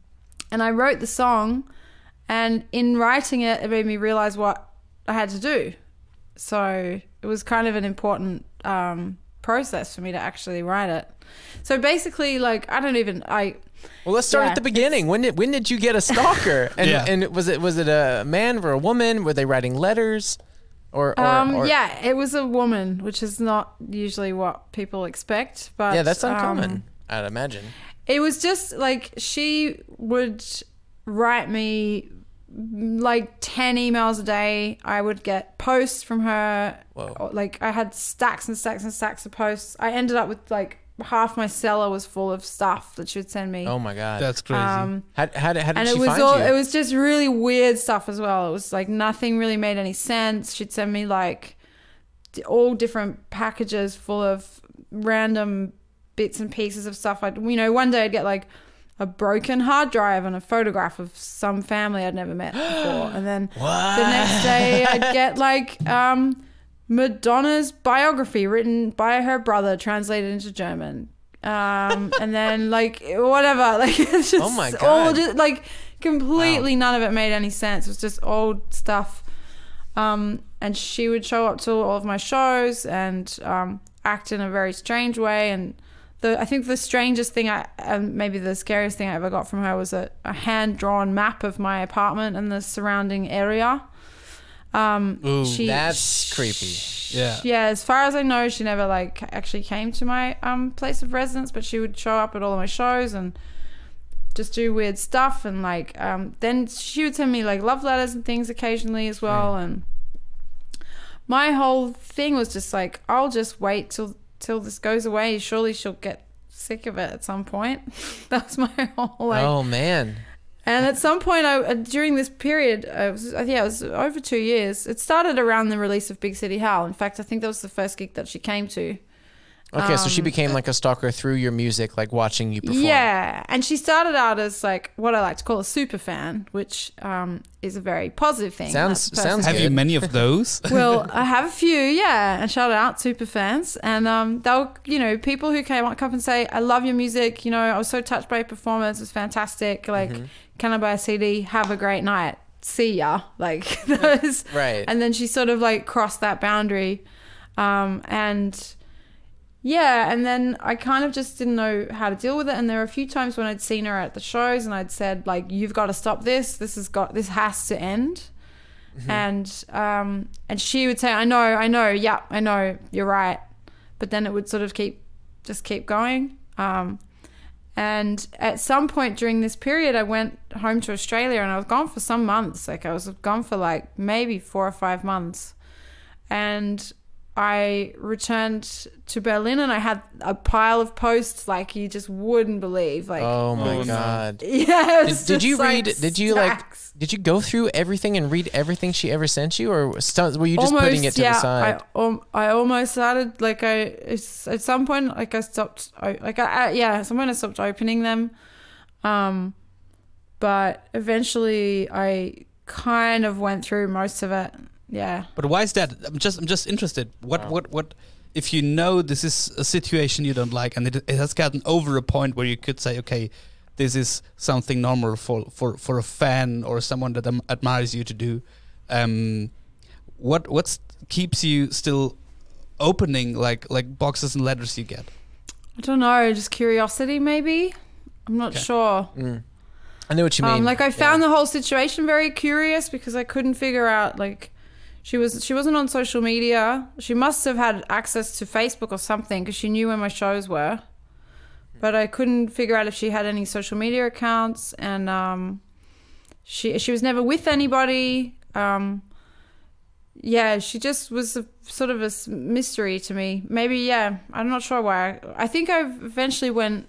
And I wrote the song, and in writing it, it made me realize what I had to do. So it was kind of an important um, process for me to actually write it. So basically, like, I don't even, I... Well, let's start yeah, at the beginning. When did when did you get a stalker? And Yeah. and was it was it a man or a woman? Were they writing letters? Or, or, Um, or yeah, it was a woman, which is not usually what people expect. But yeah, that's uncommon, um, I'd imagine. it was just like she would write me like ten emails a day. I would get posts from her. Whoa. Like I had stacks and stacks and stacks of posts. I ended up with like half my cellar was full of stuff that she would send me. Oh my god, That's crazy. Um, how, how, did- how did and she it was find all you? it was just really weird stuff as well. It was like nothing really made any sense. She'd send me like d- all different packages full of random bits and pieces of stuff. I'd, you know, one day I'd get like a broken hard drive and a photograph of some family I'd never met before, and then What? the next day I'd get like um Madonna's biography written by her brother translated into German, um and then like whatever, like it's just Oh my all God. just like completely none of it made any sense. It was just old stuff. Um and she would show up to all of my shows and um act in a very strange way. And the I think the strangest thing I and maybe the scariest thing I ever got from her was a, a hand drawn map of my apartment and the surrounding area. Um, Ooh, she, that's creepy. Yeah. Yeah, as far as I know, she never like actually came to my um place of residence, but she would show up at all of my shows and just do weird stuff. And like um then she would send me like love letters and things occasionally as well. Mm. And my whole thing was just like, I'll just wait till till this goes away. Surely she'll get sick of it at some point. That was my whole like. Oh man. And at some point, I uh, during this period, uh, it was, uh, yeah, it was over two years. It started around the release of Big City Hell. In fact, I think that was the first gig that she came to. Okay, so she Um, became like a stalker through your music, like watching you perform. Yeah, and she started out as like what I like to call a super fan, which um, is a very positive thing. Sounds- That's personal. sounds Have you good. many of those? Well, I have a few, yeah, and shout out super fans. And um, they'll, you know, people who came up and say, "I love your music. You know, I was so touched by your performance. It was fantastic. Like, Mm-hmm. can I buy a C D? Have a great night. See ya." Like those, Right. And then she sort of like crossed that boundary, um, and yeah, and then I kind of just didn't know how to deal with it. And there were a few times when I'd seen her at the shows, and I'd said like, "You've got to stop this. This has got. This has to end." Mm-hmm. And um, and she would say, "I know, I know, yeah, I know, you're right," but then it would sort of keep, just keep going. Um, and at some point during this period, I went home to Australia, and I was gone for some months. Like I was gone for like maybe four or five months, and I returned to Berlin, and I had a pile of posts like you just wouldn't believe. Like, Oh my Oh, no. god. yeah, it Did, was did you just, like, read? Did you like? stacks. Did you go through everything and read everything she ever sent you, or st- were you just putting it to yeah, the side? I, um, I almost started like I it's, at some point like I stopped o- like I, I yeah at some point I stopped opening them, um, but eventually I kind of went through most of it. Yeah. But why is that? I'm just I'm just interested. What what what? If you know this is a situation you don't like, and it, it has gotten over a point where you could say, okay, this is something normal for for, for a fan or someone that um, admires you to do. Um, what what's keeps you still opening like like boxes and letters you get? I don't know, just curiosity maybe. I'm not Okay. sure. Mm. I know what you mean. Um, like I found Yeah. the whole situation very curious because I couldn't figure out like she was she wasn't on social media. She must have had access to Facebook or something because she knew where my shows were. But I couldn't figure out if she had any social media accounts, and um, she she was never with anybody. Um, yeah, she just was a, sort of a s- mystery to me. Maybe yeah, I'm not sure why. I think I eventually went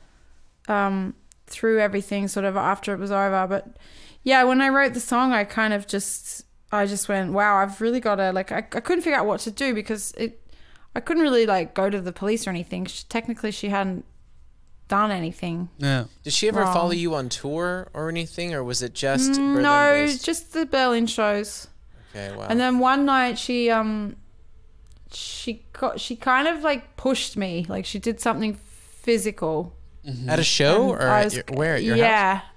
um, through everything sort of after it was over. But yeah, when I wrote the song, I kind of just I just went, wow, I've really got to like I, I couldn't figure out what to do because it I couldn't really like go to the police or anything. She, technically, she hadn't done anything. Yeah. Did she ever wrong. follow you on tour or anything, or was it just Mm, Berlin no, based? just the Berlin shows. Okay, wow. And then one night she um she got she kind of like pushed me, like she did something physical. At a show And or I at was- your, where at your yeah, house?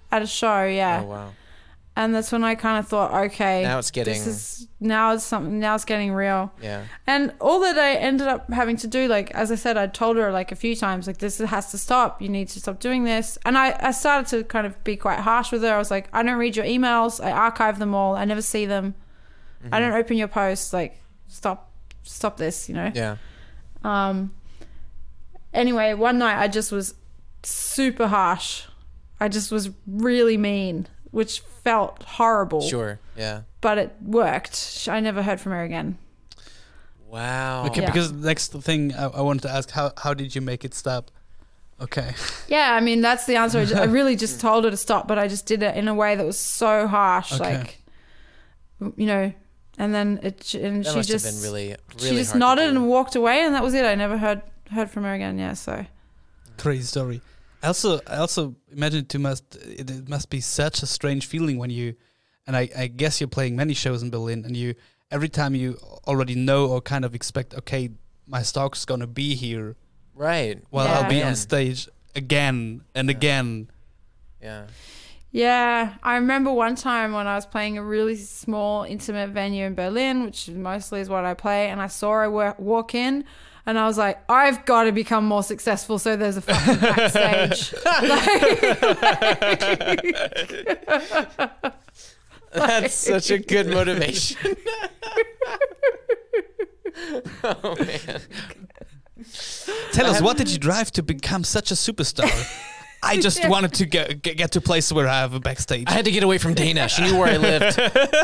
at a show, yeah. Oh wow. And that's when I kind of thought, okay, Now it's getting- this is now it's something now it's getting real. Yeah. And all that I ended up having to do, like as I said, I told her like a few times, like this has to stop. You need to stop doing this. And I, I started to kind of be quite harsh with her. I was like, I don't read your emails. I archive them all. I never see them. Mm-hmm. I don't open your posts. Like stop, stop this. You know. Yeah. Um. Anyway, one night I just was super harsh. I just was really mean, which felt horrible. Sure. Yeah. But it worked. I never heard from her again. Wow. Okay, Yeah. because next thing I, I wanted to ask, how how did you make it stop? Okay. Yeah, I mean, that's the answer. I, just, I really just told her to stop, but I just did it in a way that was so harsh. Okay. Like, you know, and then it, and That she must just, have been really, really she just hard to nodded do. and walked away, and that was it. I never heard heard from her again. Yeah, so. Crazy story. I also, I also imagine it must it, it must be such a strange feeling when you, and I, I guess you're playing many shows in Berlin, and you every time you already know or kind of expect, okay, my stock's gonna be here, Right. while Yeah. I'll be Man. on stage again and Yeah. again. Yeah. Yeah, I remember one time when I was playing a really small, intimate venue in Berlin, which mostly is what I play, and I saw her wa- walk in, and I was like, I've got to become more successful, so there's a fucking backstage. That's such a good motivation. Oh man. Tell I us, have- what did you drive to become such a superstar? I just Yeah. wanted to get, get get to a place where I have a backstage. I had to get away from Dana. She knew where I lived.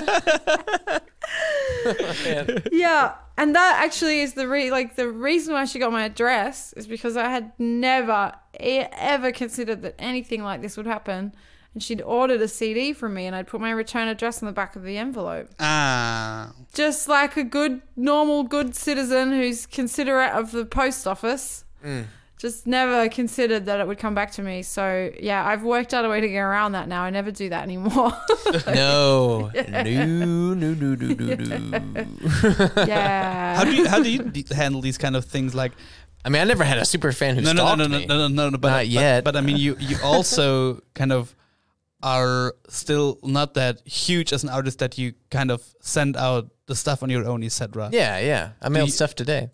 Oh, man. Yeah, and that actually is the re- like the reason why she got my address is because I had never e- ever considered that anything like this would happen, and she'd ordered a C D from me, and I'd put my return address on the back of the envelope, Ah, just like a good, normal, good citizen who's considerate of the post office. Mm. Just never considered that it would come back to me. So yeah, I've worked out a way to get around that now. I never do that anymore. No. No, no, no, no, no, no. Yeah. how do you how do you d- handle these kind of things? Like, I mean, I never had a super fan who no, no, stalked no, no, me. no, no, no, no, but, Not but- yet. But, I mean, you you also kind of are still not that huge as an artist that you kind of send out the stuff on your own, et cetera. Yeah, yeah. I mailed you- stuff today.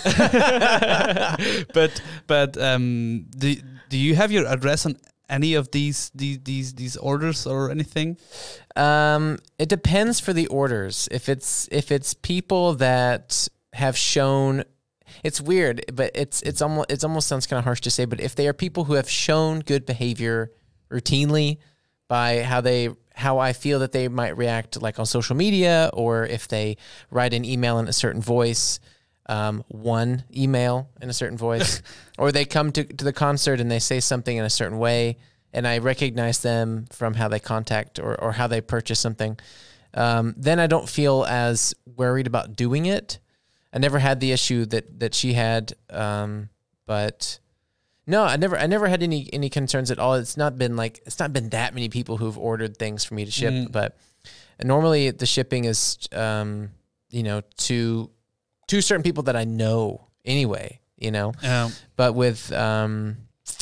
but but um, do do you have your address on any of these these these, these orders or anything? Um, it depends for the orders. If it's if it's people that have shown, it's weird, but it's it's almost it's almost sounds kind of harsh to say, but if they are people who have shown good behavior routinely by how they how I feel that they might react, like on social media, or if they write an email in a certain voice, um, one email in a certain voice, or they come to to the concert and they say something in a certain way, and I recognize them from how they contact or, or how they purchase something, um, then I don't feel as worried about doing it. I never had the issue that, that she had, um, but no, I never I never had any any concerns at all. It's not been like it's not been that many people who've ordered things for me to ship, Mm. but normally the shipping is, um, you know, to to certain people that I know anyway, you know. Um, But with, um,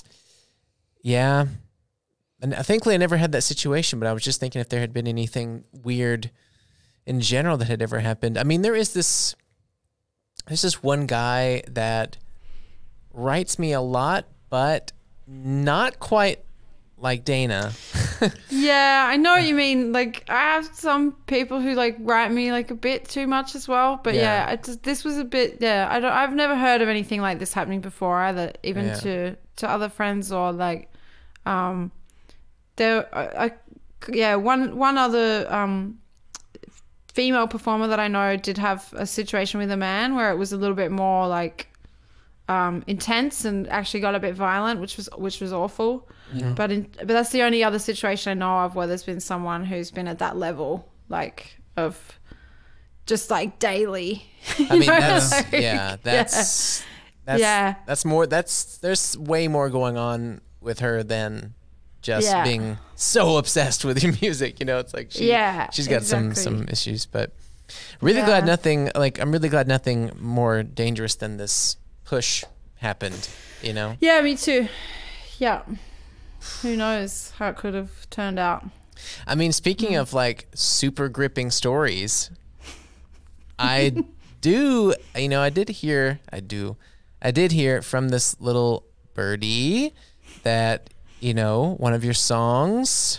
yeah, and thankfully I never had that situation, but I was just thinking if there had been anything weird in general that had ever happened. I mean, there is this, there's this one guy that writes me a lot, but not quite like Dana. Yeah, I know what you mean. Like, I have some people who like write me like a bit too much as well. But Yeah. yeah, it just, this was a bit. Yeah, I don't. I've never heard of anything like this happening before either. Even Yeah. to to other friends or like, um, there. I, I yeah, one one other um female performer that I know did have a situation with a man where it was a little bit more like um intense and actually got a bit violent, which was which was awful. Mm-hmm. But in, but that's the only other situation I know of where there's been someone who's been at that level, like of just like daily. I mean, know, that's, like, yeah, that's, that's, Yeah. that's more, that's, there's way more going on with her than just Yeah. being so obsessed with your music. You know, it's like, she, Yeah, she's got some, exactly. some issues, but really Yeah. glad nothing, like, I'm really glad nothing more dangerous than this push happened, you know? Yeah, me too. Yeah. who knows how it could have turned out. I mean, speaking Mm. of like super gripping stories, I do, you know, I did hear, I do, I did hear from this little birdie that, you know, one of your songs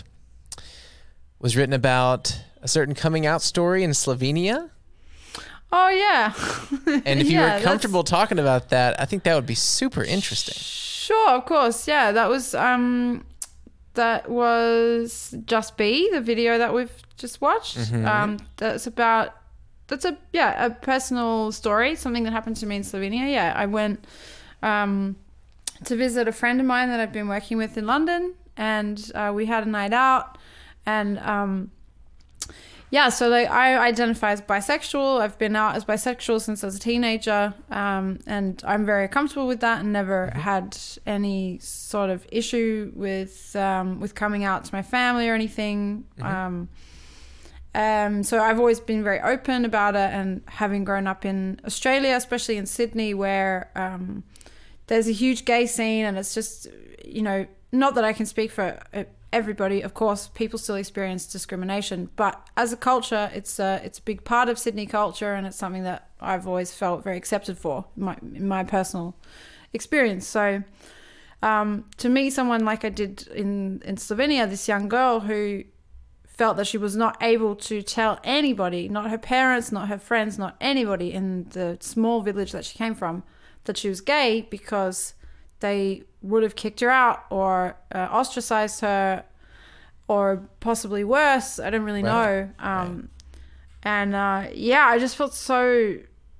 was written about a certain coming out story in Slovenia. Oh yeah. And if you Yeah, were that's- comfortable talking about that, I think that would be super interesting. Sure, of course. Yeah, that was um that was Just Be, the video that we've just watched. Mhm. Um that's about that's a yeah, a personal story, something that happened to me in Slovenia. Yeah, I went um to visit a friend of mine that I've been working with in London, and uh, we had a night out, and um yeah, so like I identify as bisexual. I've been out as bisexual since I was a teenager, um, and I'm very comfortable with that, and never had any sort of issue with um, with coming out to my family or anything. Mhm. Um, um, so I've always been very open about it, and having grown up in Australia, especially in Sydney, where um, there's a huge gay scene, and it's just, you know, not that I can speak for everybody, of course, people still experience discrimination, but as a culture, it's a, it's a big part of Sydney culture, and it's something that I've always felt very accepted for, in my, in my personal experience. So um, to meet someone like I did in, in Slovenia, this young girl who felt that she was not able to tell anybody, not her parents, not her friends, not anybody in the small village that she came from, that she was gay, because they would have kicked her out or uh, ostracized her, or possibly worse. I don't really Right. know. Um, right. And uh, yeah, I just felt so,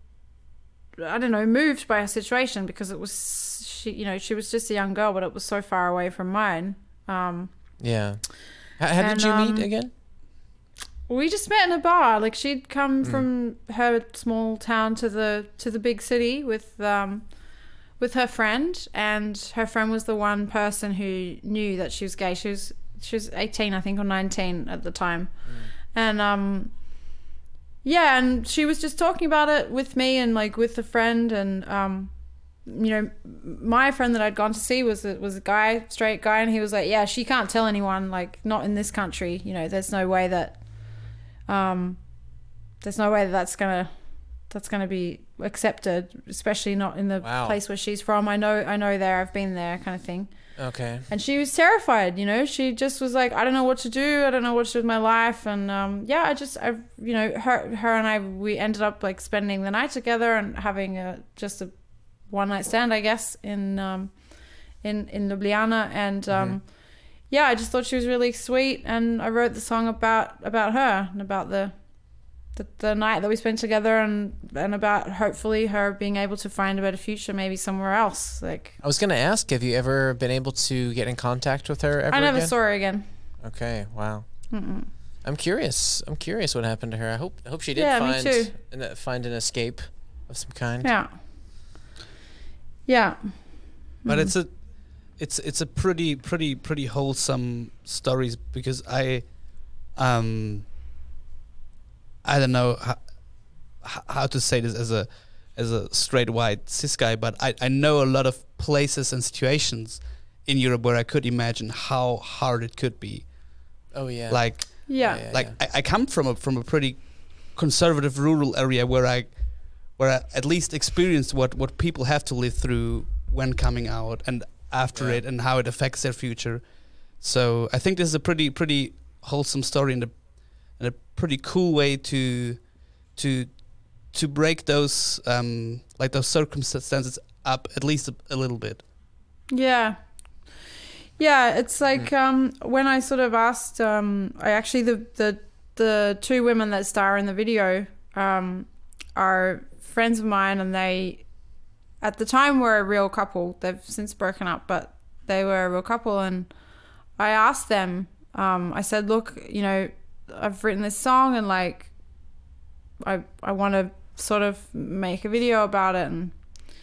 I don't know, moved by her situation, because it was, she, you know, she was just a young girl, but it was so far away from mine. Um, Yeah. How, how And, did you um, meet again? we just met in a bar. Like, she'd come from her small town to the to the big city with um with her friend, and her friend was the one person who knew that she was gay. She was she was eighteen, I think, or nineteen at the time. And um yeah, and she was just talking about it with me and like with a friend, and um you know, my friend that I'd gone to see was a, was a guy, straight guy, and he was like, yeah, she can't tell anyone, like, not in this country, you know, there's no way that um there's no way that that's gonna that's gonna be accepted, especially not in the Wow. place where she's from. I know I know there, I've been there, kind of thing. Okay. And she was terrified, you know, she just was like, I don't know what to do, I don't know what to do with my life. And um yeah, I just I you know, her her and I, we ended up like spending the night together and having a just a one night stand, I guess, in um in in Ljubljana. And um Mm-hmm. yeah, I just thought she was really sweet, and I wrote the song about about her and about the the, the night that we spent together, and and about hopefully her being able to find a better future, maybe somewhere else. Like, I was going to ask, have you ever been able to get in contact with her ever I never again? saw her again. Okay, wow. Mm-mm. I'm curious. I'm curious what happened to her. I hope I hope she did Yeah, me find too. An, find an escape of some kind. Yeah. Yeah. But Mm. it's a it's it's a pretty pretty pretty wholesome stories, because I um I don't know how, how to say this as a as a straight white cis guy, but I, I know a lot of places and situations in Europe where I could imagine how hard it could be. Oh yeah. Yeah. Like Yeah, like I, I come from a from a pretty conservative rural area where I where I at least experienced what, what people have to live through when coming out and after Yeah. it, and how it affects their future. So I think this is a pretty pretty wholesome story, and a and a pretty cool way to to to break those um like those circumstances up at least a, a little bit. Yeah. Yeah, it's like um, when I sort of asked, um, I actually, the, the the two women that star in the video um, are friends of mine, and they, at the time, were a real couple. They've since broken up, but they were a real couple. And I asked them, um, I said, look, you know, I've written this song, and like, I I want to sort of make a video about it, and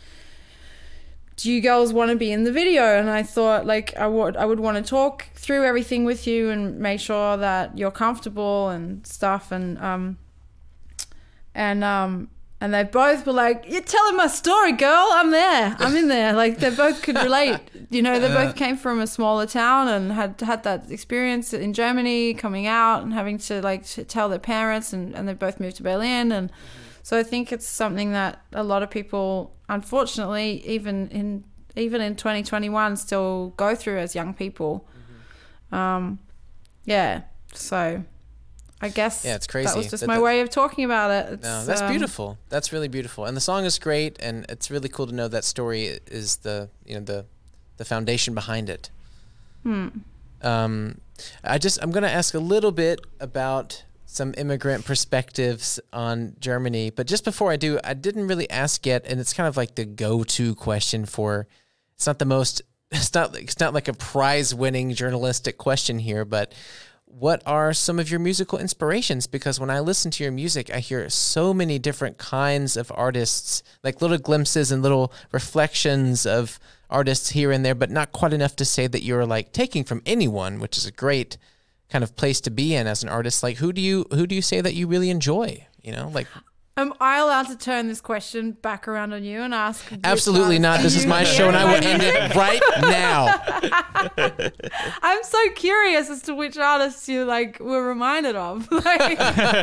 do you girls want to be in the video? And I thought, like, I would I would want to talk through everything with you and make sure that you're comfortable and stuff. And um and um And they both were like, "You're telling my story, girl. I'm there. I'm in there." Like they both could relate. You know, they both came from a smaller town and had had that experience in Germany, coming out and having to like to tell their parents, and, and they both moved to Berlin. And so I think it's something that a lot of people, unfortunately, even in even in twenty twenty-one, still go through as young people. Mm-hmm. Um, yeah. So I guess yeah, it's crazy. that was just that, my that, way of talking about it. It's, no, that's um, beautiful. That's really beautiful. And the song is great, and it's really cool to know that story is the, you know, the the foundation behind it. Hmm. Um, I just, I'm going to ask a little bit about some immigrant perspectives on Germany, but just before I do, I didn't really ask yet, and it's kind of like the go-to question for, it's not the most, it's not, it's not like a prize-winning journalistic question here, but what are some of your musical inspirations? Because when I listen to your music, I hear so many different kinds of artists, like little glimpses and little reflections of artists here and there, but not quite enough to say that you're like taking from anyone, which is a great kind of place to be in as an artist. Like, who do you who do you say that you really enjoy? You know, like. Am I allowed to turn this question back around on you and ask? Absolutely not. This is my show, and I will end it right now. I'm so curious as to which artists you like were reminded of. Like,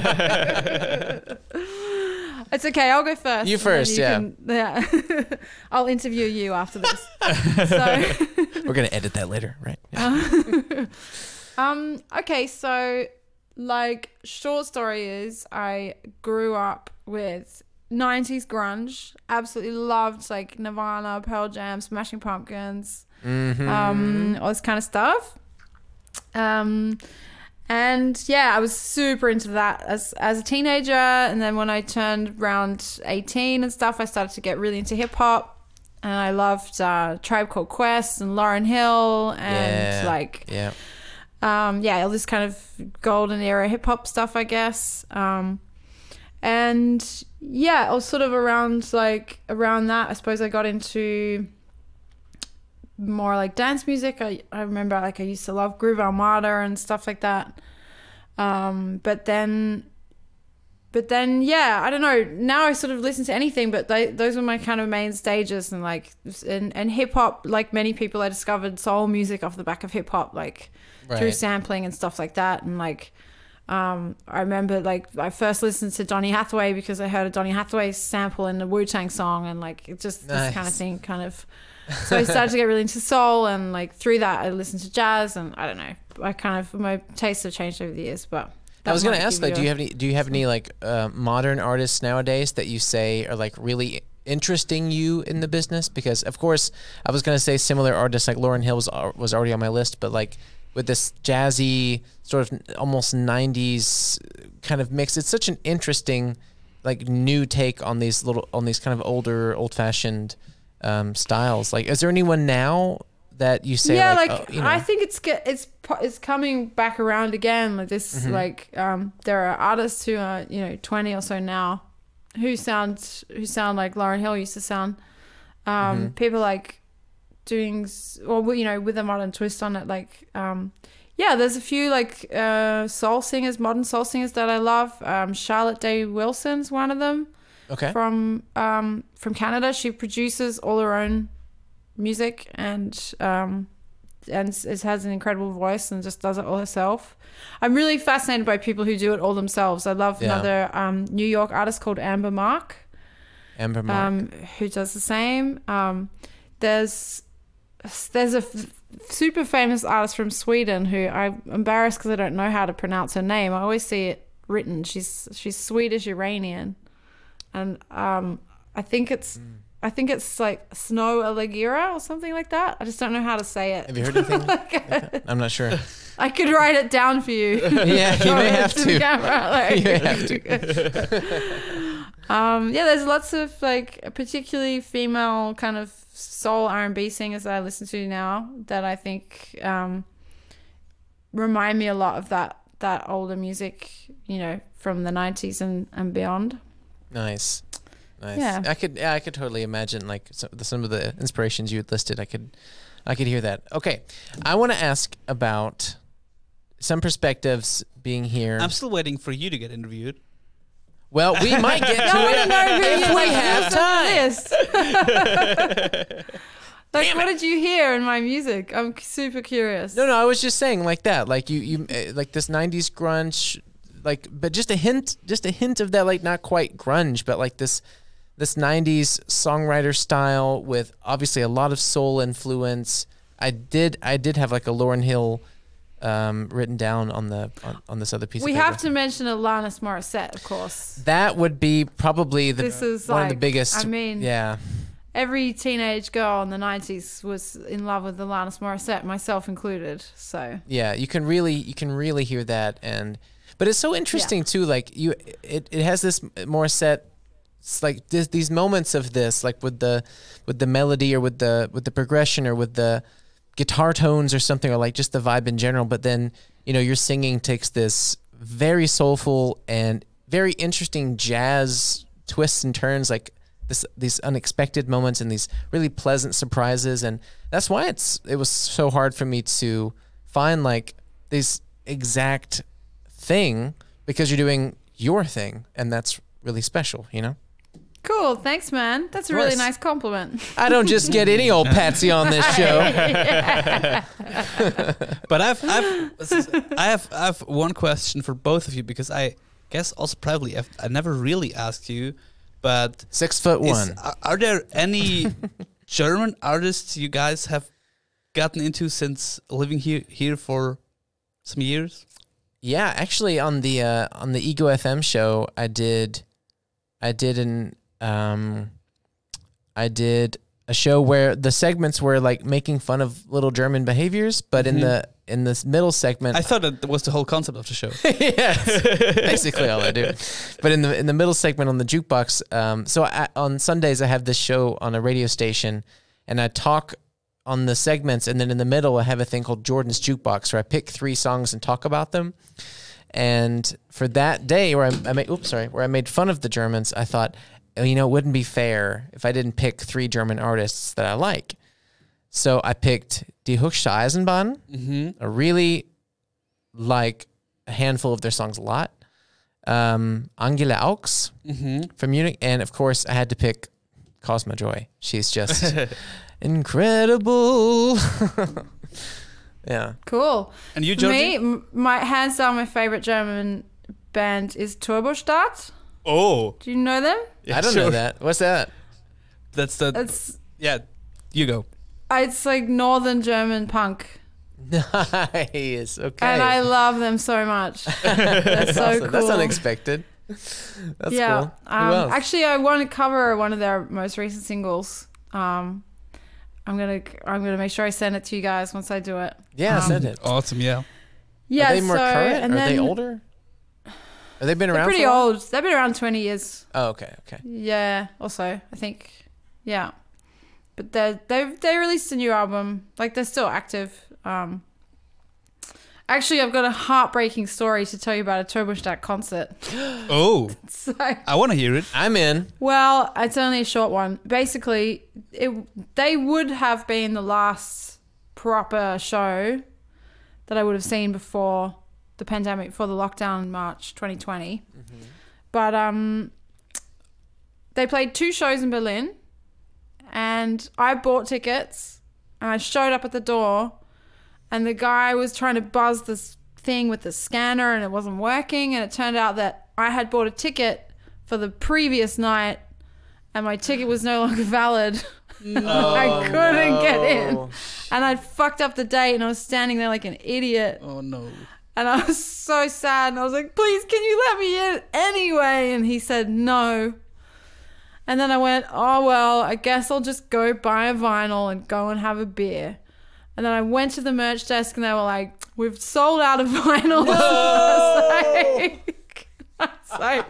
it's okay. I'll go first. You first, you yeah. Can, yeah. I'll interview you after this. So we're gonna edit that later, right? Yeah. um. Okay. So, like, short story is, I grew up with nineties grunge. Absolutely loved like Nirvana, Pearl Jam, Smashing Pumpkins, mm-hmm. um, all this kind of stuff. Um, and yeah, I was super into that as as a teenager. And then when I turned around eighteen and stuff, I started to get really into hip hop. And I loved uh, Tribe Called Quest and Lauryn Hill and yeah. like yeah. Um, yeah, all this kind of golden era hip hop stuff, I guess. Um, and yeah, I was sort of around like around that. I suppose I got into more like dance music. I, I remember like I used to love Groove Armada and stuff like that. Um, but then, but then, yeah, I don't know. Now I sort of listen to anything, but they, those were my kind of main stages. And like, and, and hip hop, like many people, I discovered soul music off the back of hip hop, like right. through sampling and stuff like that. And like, um, I remember like I first listened to Donny Hathaway because I heard a Donny Hathaway sample in the Wu-Tang song, and like it just nice. This kind of thing kind of. So I started to get really into soul, and like through that I listened to jazz, and I don't know. I kind of my tastes have changed over the years, but. I was going to ask, like, do you have any, do you have any like uh, modern artists nowadays that you say are like really interesting you in the business? Because of course, I was going to say similar artists like Lauryn Hill was was already on my list, but like with this jazzy sort of almost nineties kind of mix, it's such an interesting like new take on these little on these kind of older old fashioned um, styles. Like, is there anyone now that you say yeah like, like oh, you know. I think it's it's it's coming back around again, like this mm-hmm. like um there are artists who are you know twenty or so now who sound who sound like Lauryn Hill used to sound, um mm-hmm. people like doing or you know with a modern twist on it, like um yeah there's a few like uh soul singers, modern soul singers that I love. um Charlotte Day Wilson's one of them, okay from um from Canada. She produces all her own music and um and it has an incredible voice and just does it all herself. I'm really fascinated by people who do it all themselves. I love yeah. another um New York artist called Amber Mark Amber Mark um who does the same. um there's there's a f- super famous artist from Sweden who I'm embarrassed because I don't know how to pronounce her name. I always see it written. She's she's Swedish Iranian, and um I think it's mm. I think it's like Snow Allegira or something like that. I just don't know how to say it. Have you heard anything? like like I'm not sure. I could write it down for you. Yeah, you may have to. to. Camera, like. You may have to. um, yeah, there's lots of like particularly female kind of soul R and B singers that I listen to now that I think um, remind me a lot of that that older music, you know, from the nineties and, and beyond. Nice. Nice. Yeah. I could yeah, I could totally imagine like some, some of the inspirations you had listed. I could I could hear that. Okay. I want to ask about some perspectives being here. I'm still waiting for you to get interviewed. Well, we might get I to want to it know who if you we like, have listen to time. this. Like, what did you hear in my music? I'm super curious. No, no, I was just saying like that, like you, you, uh, like this nineties grunge, like, but just a hint, just a hint of that, like not quite grunge, but like this, this nineties songwriter style with obviously a lot of soul influence. I did, I did have like a Lauryn Hill, um, written down on the on, on this other piece. We of paper. have to mention Alanis Morissette, of course. That would be probably the This is one like, of the biggest. I mean, yeah. every teenage girl in the nineties was in love with Alanis Morissette, myself included. So Yeah, you can really you can really hear that, and but it's so interesting too. Like you, it, it has this Morissette, it's like this, these moments of this, like with the with the melody or with the with the progression or with the guitar tones or something, or like just the vibe in general. But then you know your singing takes this very soulful and very interesting jazz twists and turns, like this these unexpected moments and these really pleasant surprises, and that's why it's it was so hard for me to find like this exact thing, because you're doing your thing, and that's really special, you know. cool. Thanks, man. That's a course. really nice compliment. I don't just get any old patsy on this show. But I've, I've, I have, I have one question for both of you, because I guess also probably I've, I never really asked you, but Six foot is, one. are, are there any German artists you guys have gotten into since living here here for some years? Yeah, actually, on the uh, on the Ego F M show, I did, I did an, um, I did a show where the segments were like making fun of little German behaviors, but in Mhm. the in this middle segment, I thought that was the whole concept of the show. yeah, it's basically all I do. But in the in the middle segment on the jukebox, um, so I, on Sundays I have this show on a radio station, and I talk on the segments, and then in the middle I have a thing called Jordan's Jukebox, where I pick three songs and talk about them. And for that day, where I, I made, oops, sorry, where I made fun of the Germans, I thought, oh, you know, it wouldn't be fair if I didn't pick three German artists that I like. So I picked Die Höchste Eisenbahn. Mm-hmm. I really like a handful of their songs a lot. Um, Angela Auks Mm-hmm. from Munich, and of course I had to pick Cosmo Joy. She's just incredible. Yeah. Cool. And you, For Georgie? me, m- my hands down, my favorite German band is Turbostart. Oh, Do you know them? I don't know that. What's that? That's the It's yeah. You go. it's like northern German punk, Nice. Okay. and I love them so much. They're so Awesome. cool. That's unexpected. That's yeah. cool. Who Um, else? actually, I want to cover one of their most recent singles. Um, I'm gonna I'm gonna make sure I send it to you guys once I do it. yeah, um, send it. Awesome. Yeah. Yeah. Are they more so, current? and Are then they older? Have they been They're around? pretty for a while? old. They've been around twenty years. Oh, okay, okay. Yeah. Also, I think. Yeah. But they they they released a new album. Like, they're still active. Um. Actually, I've got a heartbreaking story to tell you about a Turbostart concert. Oh, So, I want to hear it. I'm in. well, it's only a short one. Basically, it they would have been the last proper show that I would have seen before the pandemic, before the lockdown in March twenty twenty. Mm-hmm. But um, they played two shows in Berlin, and I bought tickets, and I showed up at the door, and the guy was trying to buzz this thing with the scanner, and it wasn't working, and it turned out that I had bought a ticket for the previous night, and my ticket was no longer valid. No, I couldn't get in. no. And I'd fucked up the date, and I was standing there like an idiot. Oh no. And I was so sad. And I was like, please, can you let me in anyway? And he said no. And then I went, oh, well, I guess I'll just go buy a vinyl and go and have a beer. And then I went to the merch desk, and they were like, we've sold out of vinyl. No! I was like,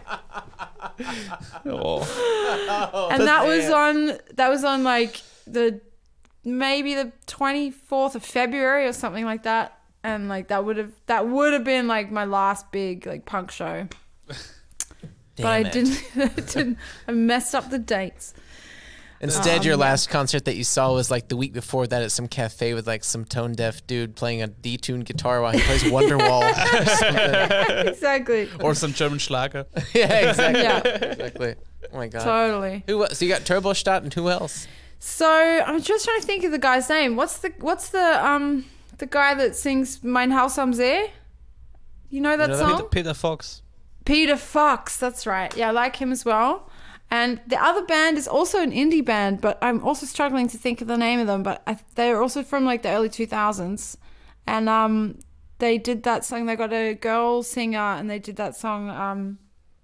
Oh. and that was on, that was on like the, maybe the twenty-fourth of February or something like that. And like that would have that would have been like my last big like punk show, Damn but I it. didn't, I didn't. I messed up the dates. Instead, Um, your yeah. last concert that you saw was like the week before that at some cafe with like some tone deaf dude playing a detuned guitar while he plays Wonderwall. or something. Exactly. Or some German Schlager. Yeah, exactly. Yeah. Exactly. Oh my god. Totally. Who? el- So you got Turbostadt and who else? So I'm just trying to think of the guy's name. What's the what's the um the guy that sings Mein Haus am See? You know that You know that? song? Peter, Peter Fox. Peter Fox, that's right. Yeah, I like him as well. And the other band is also an indie band, but I'm also struggling to think of the name of them. But I, they're also from like the early two thousands, and um, they did that song. They got a girl singer, and they did that song. Um,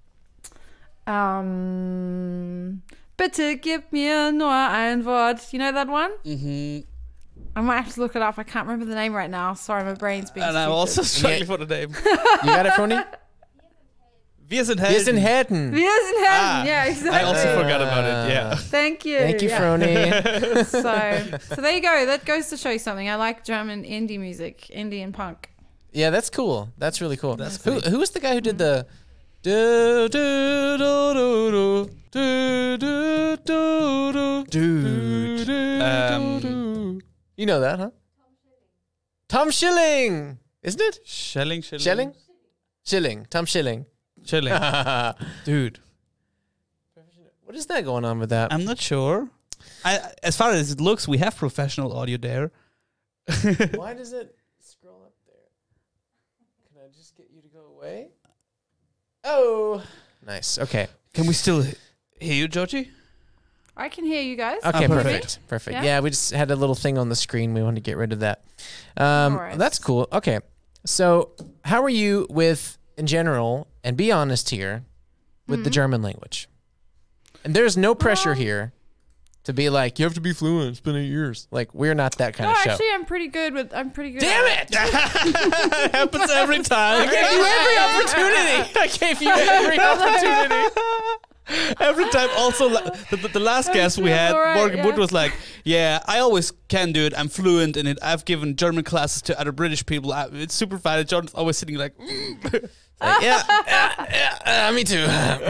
um, Bitte gib mir nur ein Wort. You know that one? Mm-hmm. I might have to look it up. I can't remember the name right now. Sorry, my brain's being. And I'm stupid. also struggling for the name. You got it, Frony? Wir sind Wir sind Helden. Helden. Wir sind Helden. Ah, Yeah, I exactly. also forgot about it. Yeah. Thank you. Thank you, Yeah. Frony. so so there you go. That goes to show you something. I like German indie music, indie and punk. Yeah, that's cool. That's really cool. That's who funny. who was the guy who did the do do do do do do do do Dude. do Um, do. You know that, huh? Tom Schilling, isn't it? Schelling, Schilling. Schilling? Schilling. Tom Schilling. Schilling. What Dude. is that going on with that? I'm not sure. I, as far as it looks, we have professional audio there. Why does it scroll up there? Can I just get you to go away? Oh, nice. Okay. Can we still hear you, Joji? I can hear you guys. Okay, Oh, perfect. perfect. Perfect. Yeah? Yeah? we just had a little thing on the screen. We wanted to get rid of that. Um, No worries. that's cool. Okay. So, how are you with, in general, and be honest here, with Mm-hmm. the German language? And there's no pressure Well- here to be like, you have to be fluent. It's been eight years. Like, we're not that kind No, of show. actually, I'm pretty good with. I'm pretty good. Damn at it! It happens every time. I gave you every opportunity. I gave you every opportunity. Every time. Also, la- the, the, the last guest we had, alright, Morgan yeah. Wood, was like, "Yeah, I always can do it. I'm fluent in it. I've given German classes to other British people. I, it's super fun." Jordan's always sitting like, mm. Like, yeah, yeah, yeah, uh, me too.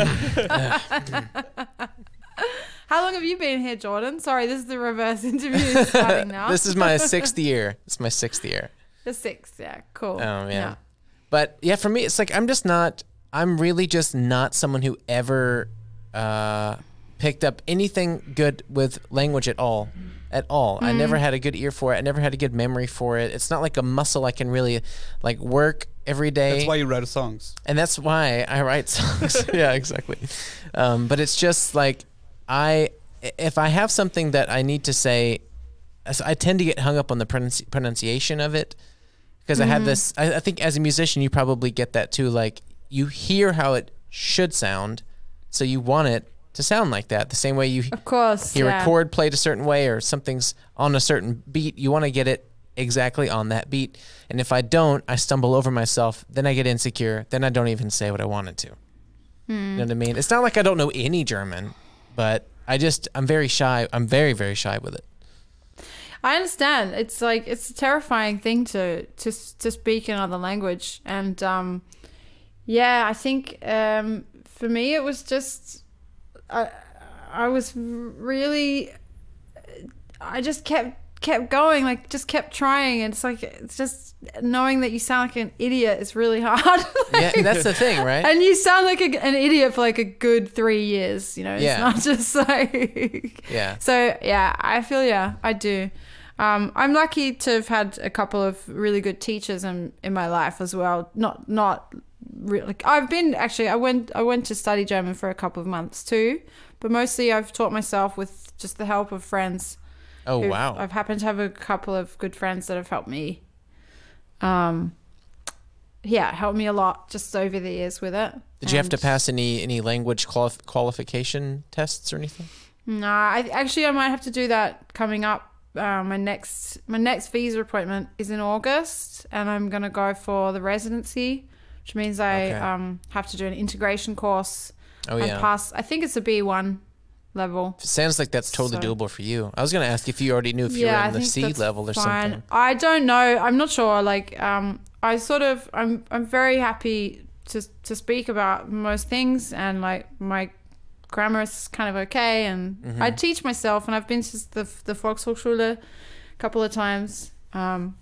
How long have you been here, Jordan? Sorry, this is the reverse interview starting now. This is my sixth year. It's my sixth year. the sixth. Yeah, cool. Oh, man. Yeah. But yeah, for me, it's like I'm just not, I'm really just not someone who ever uh, picked up anything good with language at all. At all. I never had a good ear for it. I never had a good memory for it. It's not like a muscle I can really like work every day. That's why you write songs. And that's why I write songs. Yeah, exactly. Um, but it's just like I, if I have something that I need to say, as- I tend to get hung up on the pronunci- pronunciation of it because I have this. I, I think as a musician, you probably get that too. Like you hear how it should sound, so you want it to sound like that. The same way you Of course. hear yeah. a chord played a certain way or something's on a certain beat, you want to get it exactly on that beat. And if I don't, I stumble over myself. Then I get insecure. Then I don't even say what I wanted to. You know what I mean? It's not like I don't know any German, but I just, I'm very shy. I'm very, very shy with it. I understand. It's like it's a terrifying thing to to to speak another language, and um, yeah, I think um, for me it was just I I was really I just kept kept going, like just kept trying, and it's like it's just knowing that you sound like an idiot is really hard. Yeah, that's the thing, right? And you sound like a, an idiot for like a good three years, you know. It's Yeah. not just like Yeah. So yeah, I feel yeah, I do. Um, I'm lucky to have had a couple of really good teachers in, in my life as well. Not not really. I've been actually. I went I went to study German for a couple of months too, but mostly I've taught myself with just the help of friends. Oh, who've- wow. I've happened to have a couple of good friends that have helped me. Um, yeah, helped me a lot just over the years with it. Did you have to And- pass any, any language quali- qualification tests or anything? No, I actually I might have to do that coming up. Uh, my next my next visa appointment is in August, and I'm gonna go for the residency, which means I Okay. um have to do an integration course Oh, and yeah. pass. I think it's a B one level. Sounds like that's totally So- doable for you. I was going to ask if you already knew if you yeah, were I in the think C that's level or fine. something. I don't know. I'm not sure. Like um, I sort of I'm I'm very happy to to speak about most things, and like my grammar is kind of okay, and Mhm. I teach myself, and I've been to the the Volkshochschule a couple of times. Um,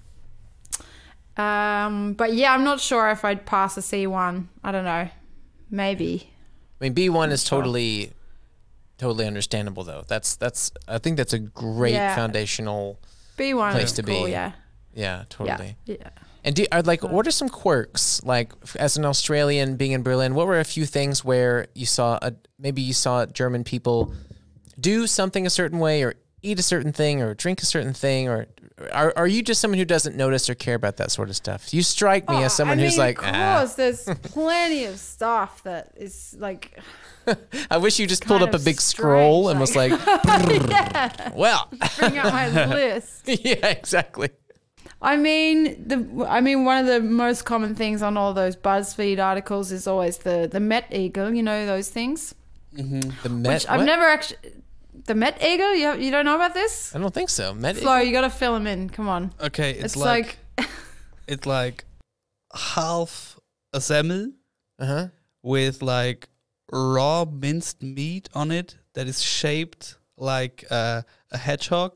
um, but yeah, I'm not sure if I'd pass a C one. I don't know. Maybe. I mean, B one is Sure. totally, totally understandable though. That's that's. I think that's a great Yeah. foundational. B one Place is to cool, be. yeah. Yeah, totally. Yeah. Yeah. And do I'd like what are some quirks like f- as an Australian being in Berlin? What were a few things where you saw a maybe you saw German people do something a certain way, or eat a certain thing, or drink a certain thing, or are are you just someone who doesn't notice or care about that sort of stuff? You strike me Oh, as someone I who's mean, like, of ah. course, there's plenty of stuff that is like, I wish you just pulled kind up a of big scroll and was like, yeah, well, bring out my list. yeah, exactly. I mean, the I mean, one of the most common things on all those BuzzFeed articles is always the the Met Eagle. You know those things, The Met. which I've what? never actually. The Met Eagle. You have, you don't know about this? I don't think so. Met. Flo, you got to fill them in. Come on. Okay, it's, It's, like, like, it's like half a semmel Uh huh. with like raw minced meat on it that is shaped like uh, a hedgehog.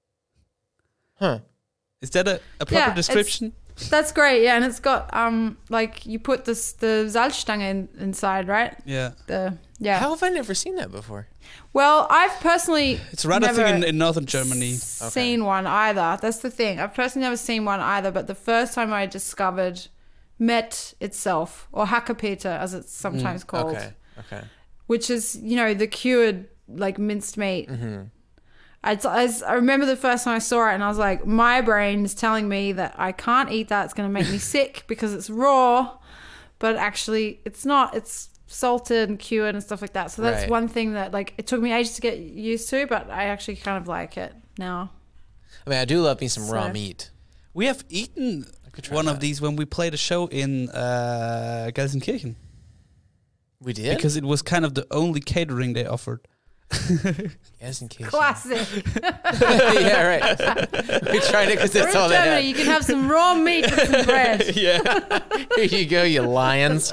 Huh. Is that a, a proper Yeah, it's- description? that's great. Yeah, and it's got um like you put this the Salzstange in, inside, right? Yeah. The yeah. How have I never seen that before? Well, I've personally It's rather never thing in, in northern Germany. seen one either. That's the thing. I've personally never seen one either. But the first time I discovered Met itself, or Hackepeter as it's sometimes called, Okay. Okay. which is you know the cured like minced meat. Mm-hmm. I, I remember the first time I saw it, and I was like, my brain is telling me that I can't eat that. It's going to make me sick because it's raw, but actually it's not. It's salted and cured and stuff like that. So that's Right. one thing that like it took me ages to get used to, but I actually kind of like it now. I mean, I do love me some raw So- meat. We have eaten could try one of that. these when we played a show in uh, Gelsenkirchen We did. because it was kind of the only catering they offered. Yes, in case. Classic. Yeah, right. We tried it because We're that's in all they Germany. had. You can have some raw meat with some bread. Yeah. Here you go, you lions.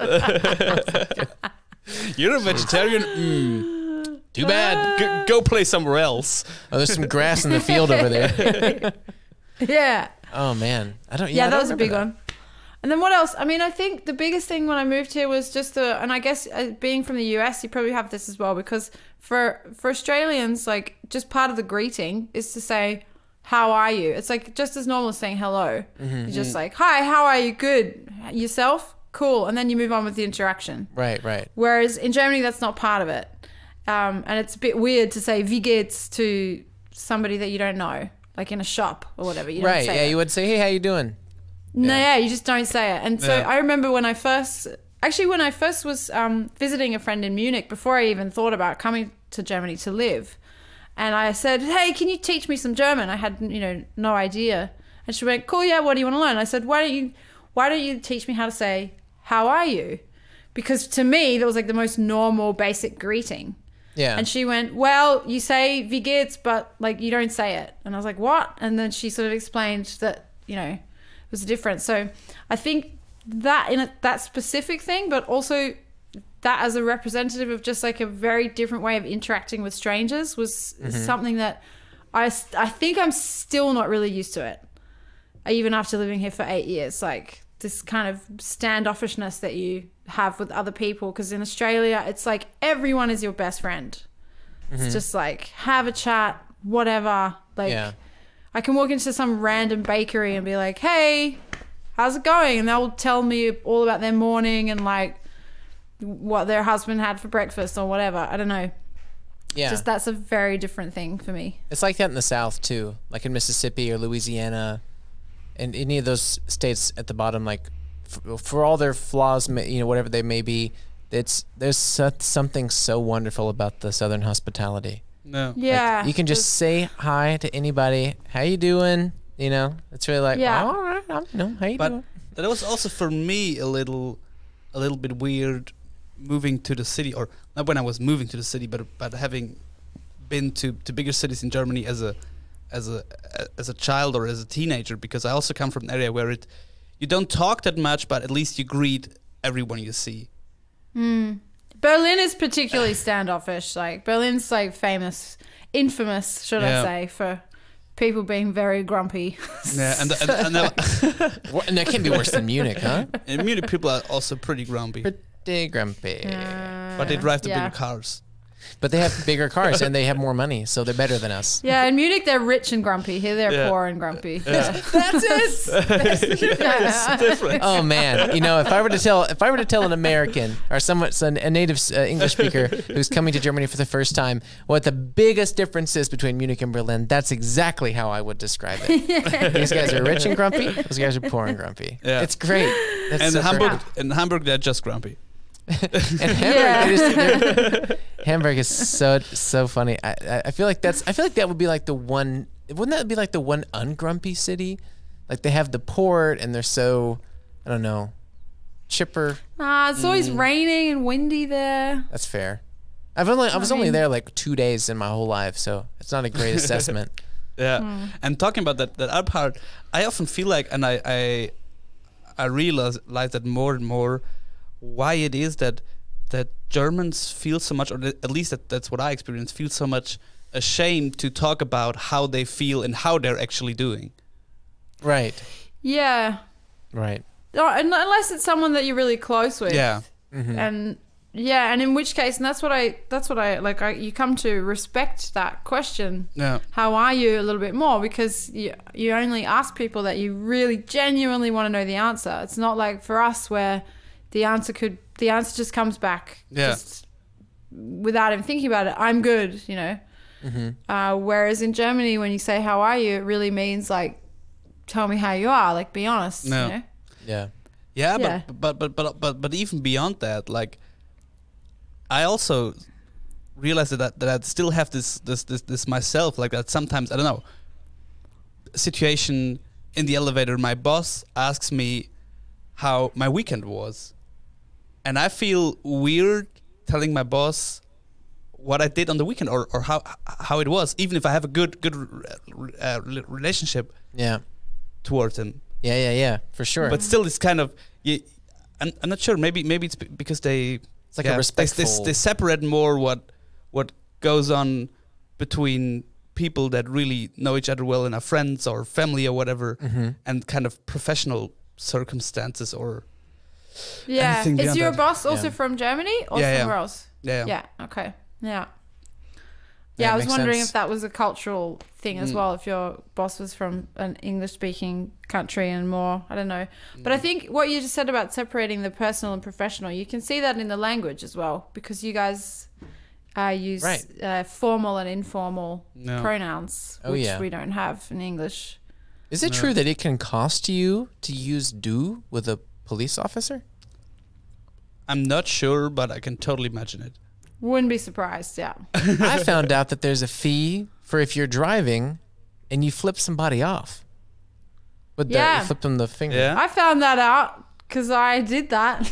You're a vegetarian? Mm. Too bad. Go, go play somewhere else. Oh, there's some grass in the field over there. Yeah. Oh man, I don't. Yeah, Yeah, I that don't was a remember big that. one. And then what else? I mean, I think the biggest thing when I moved here was just the, and I guess uh, being from the U S, you probably have this as well, because for for Australians, like just part of the greeting is to say, "How are you?" It's like just as normal as saying hello. Mm-hmm. You're just like, "Hi, how are you? Good. Yourself? Cool." And then you move on with the interaction. Right, right. Whereas in Germany, that's not part of it. Um, and it's a bit weird to say "Wie geht's" to somebody that you don't know, like in a shop or whatever. You don't Right. say Yeah, it. you would say, "Hey, how you doing?" No, Yeah. yeah, you just don't say it. And so Yeah. I remember when I first, actually, when I first was um, visiting a friend in Munich, before I even thought about coming to Germany to live, and I said, "Hey, can you teach me some German?" I had, you know, no idea. And she went, "Cool, yeah. What do you want to learn?" I said, "Why don't you, why don't you teach me how to say how are you?" Because to me, that was like the most normal, basic greeting. Yeah. And she went, "Well, you say wie geht's, but like you don't say it." And I was like, "What?" And then she sort of explained that, you know, it was a difference. So I think that in a, that specific thing, but also that as a representative of just like a very different way of interacting with strangers was something that I, s- I think I'm still not really used to it. Even after living here for eight years, like this kind of standoffishness that you have with other people. Because in Australia, it's like everyone is your best friend. It's just like have a chat, whatever. Like Yeah. I can walk into some random bakery and be like, "Hey, how's it going?" And they'll tell me all about their morning and like what their husband had for breakfast or whatever. I don't know. Yeah. Just that's a very different thing for me. It's like that in the South too, like in Mississippi or Louisiana, and any of those states at the bottom. Like, for, for all their flaws, ma- you know, whatever they may be, it's there's so, something so wonderful about the Southern hospitality. No. Like, Yeah. you can just say hi to anybody. How you doing? You know, it's really like, Yeah. oh, all right, I'm, you know, how you But doing? that was also for me a little, a little bit weird, moving to the city, or not when I was moving to the city, but but having been to, to bigger cities in Germany as a, as a as a child or as a teenager, because I also come from an area where it, you don't talk that much, but at least you greet everyone you see. Mm. Berlin is particularly standoffish. Like Berlin's like famous, infamous, should Yeah. I say, for people being very grumpy. Yeah, and and, and, now, Wha- and that can't be worse than Munich, huh? in Munich people are also pretty grumpy, Pretty grumpy. but they drive the yeah. bigger cars. But they have bigger cars and they have more money, so they're better than us. Yeah, in Munich they're rich and grumpy. Here they're Yeah. poor and grumpy. Yeah. That's it. Yeah. Different. Oh man, you know, if I were to tell, if I were to tell an American or someone, so a native uh, English speaker who's coming to Germany for the first time, what the biggest difference is between Munich and Berlin, that's exactly how I would describe it. These guys are rich and grumpy. Those guys are poor and grumpy. Yeah. It's great. That's And so Hamburg, perfect. in Hamburg, they're just grumpy. And Hamburg, Yeah. they just- they're- Hamburg is so so funny. I, I I feel like that's I feel like that would be like the one. Wouldn't that be like the one ungrumpy city? Like they have the port and they're so, I don't know, chipper. Nah, it's always Mm. raining and windy there. That's fair. I've only I was I only mean- there like two days in my whole life, so it's not a great assessment. Yeah, Hmm. and talking about that that other part, I often feel like, and I I, I realize like that more and more, why it is that that Germans feel so much, or that- at least that, that's what I experience, feel so much ashamed to talk about how they feel and how they're actually doing. Right. Yeah. Right. Oh, un- unless it's someone that you're really close with. Yeah, Mhm. And yeah, and in which case, and that's what I, that's what I, like, I, you come to respect that question. yeah, How are you a little bit more, because you, you only ask people that you really genuinely want to know the answer. It's not like for us where the answer could, the answer just comes back Yeah. just without even thinking about it. I'm good, you know. Mhm. Uh, whereas in Germany, when you say how are you, it really means like, tell me how you are, like be honest. No. You know? Yeah. yeah, Yeah. But, but but but but but even beyond that, like, I also realized that that I still have this this this this myself, like that sometimes I don't know. Situation in the elevator, my boss asks me how my weekend was, and I feel weird telling my boss what I did on the weekend or, or how how it was, even if I have a good good uh, relationship Yeah. towards him. Yeah. Yeah. Yeah. For sure. But still, it's kind of you, I'm, I'm not sure. Maybe maybe it's be- because they it's like a they, they, respectful. they separate more what what goes on between people that really know each other well and are friends or family or whatever, Mhm. and kind of professional circumstances or Yeah. Anything Is beyond your that? boss also Yeah. from Germany or Yeah, yeah. somewhere else? yeah. Yeah. Okay. Yeah. Yeah, Yeah, I was makes wondering sense. if that was a cultural thing as Mm. well. If your boss was from an English-speaking country and more, I don't know. But I Mm. think what you just said about separating the personal and professional, you can see that in the language as well, because you guys uh, use Right. uh, formal and informal No. pronouns, Oh, which yeah. we don't have in English. Is it No. true that it can cost you to use "do" with a police officer? I'm not sure, but I can totally imagine it. Wouldn't be surprised. Yeah. I found out that there's a fee for if you're driving and you flip somebody off. With the, Yeah. you flip them the finger. Yeah. I found that out because I did that.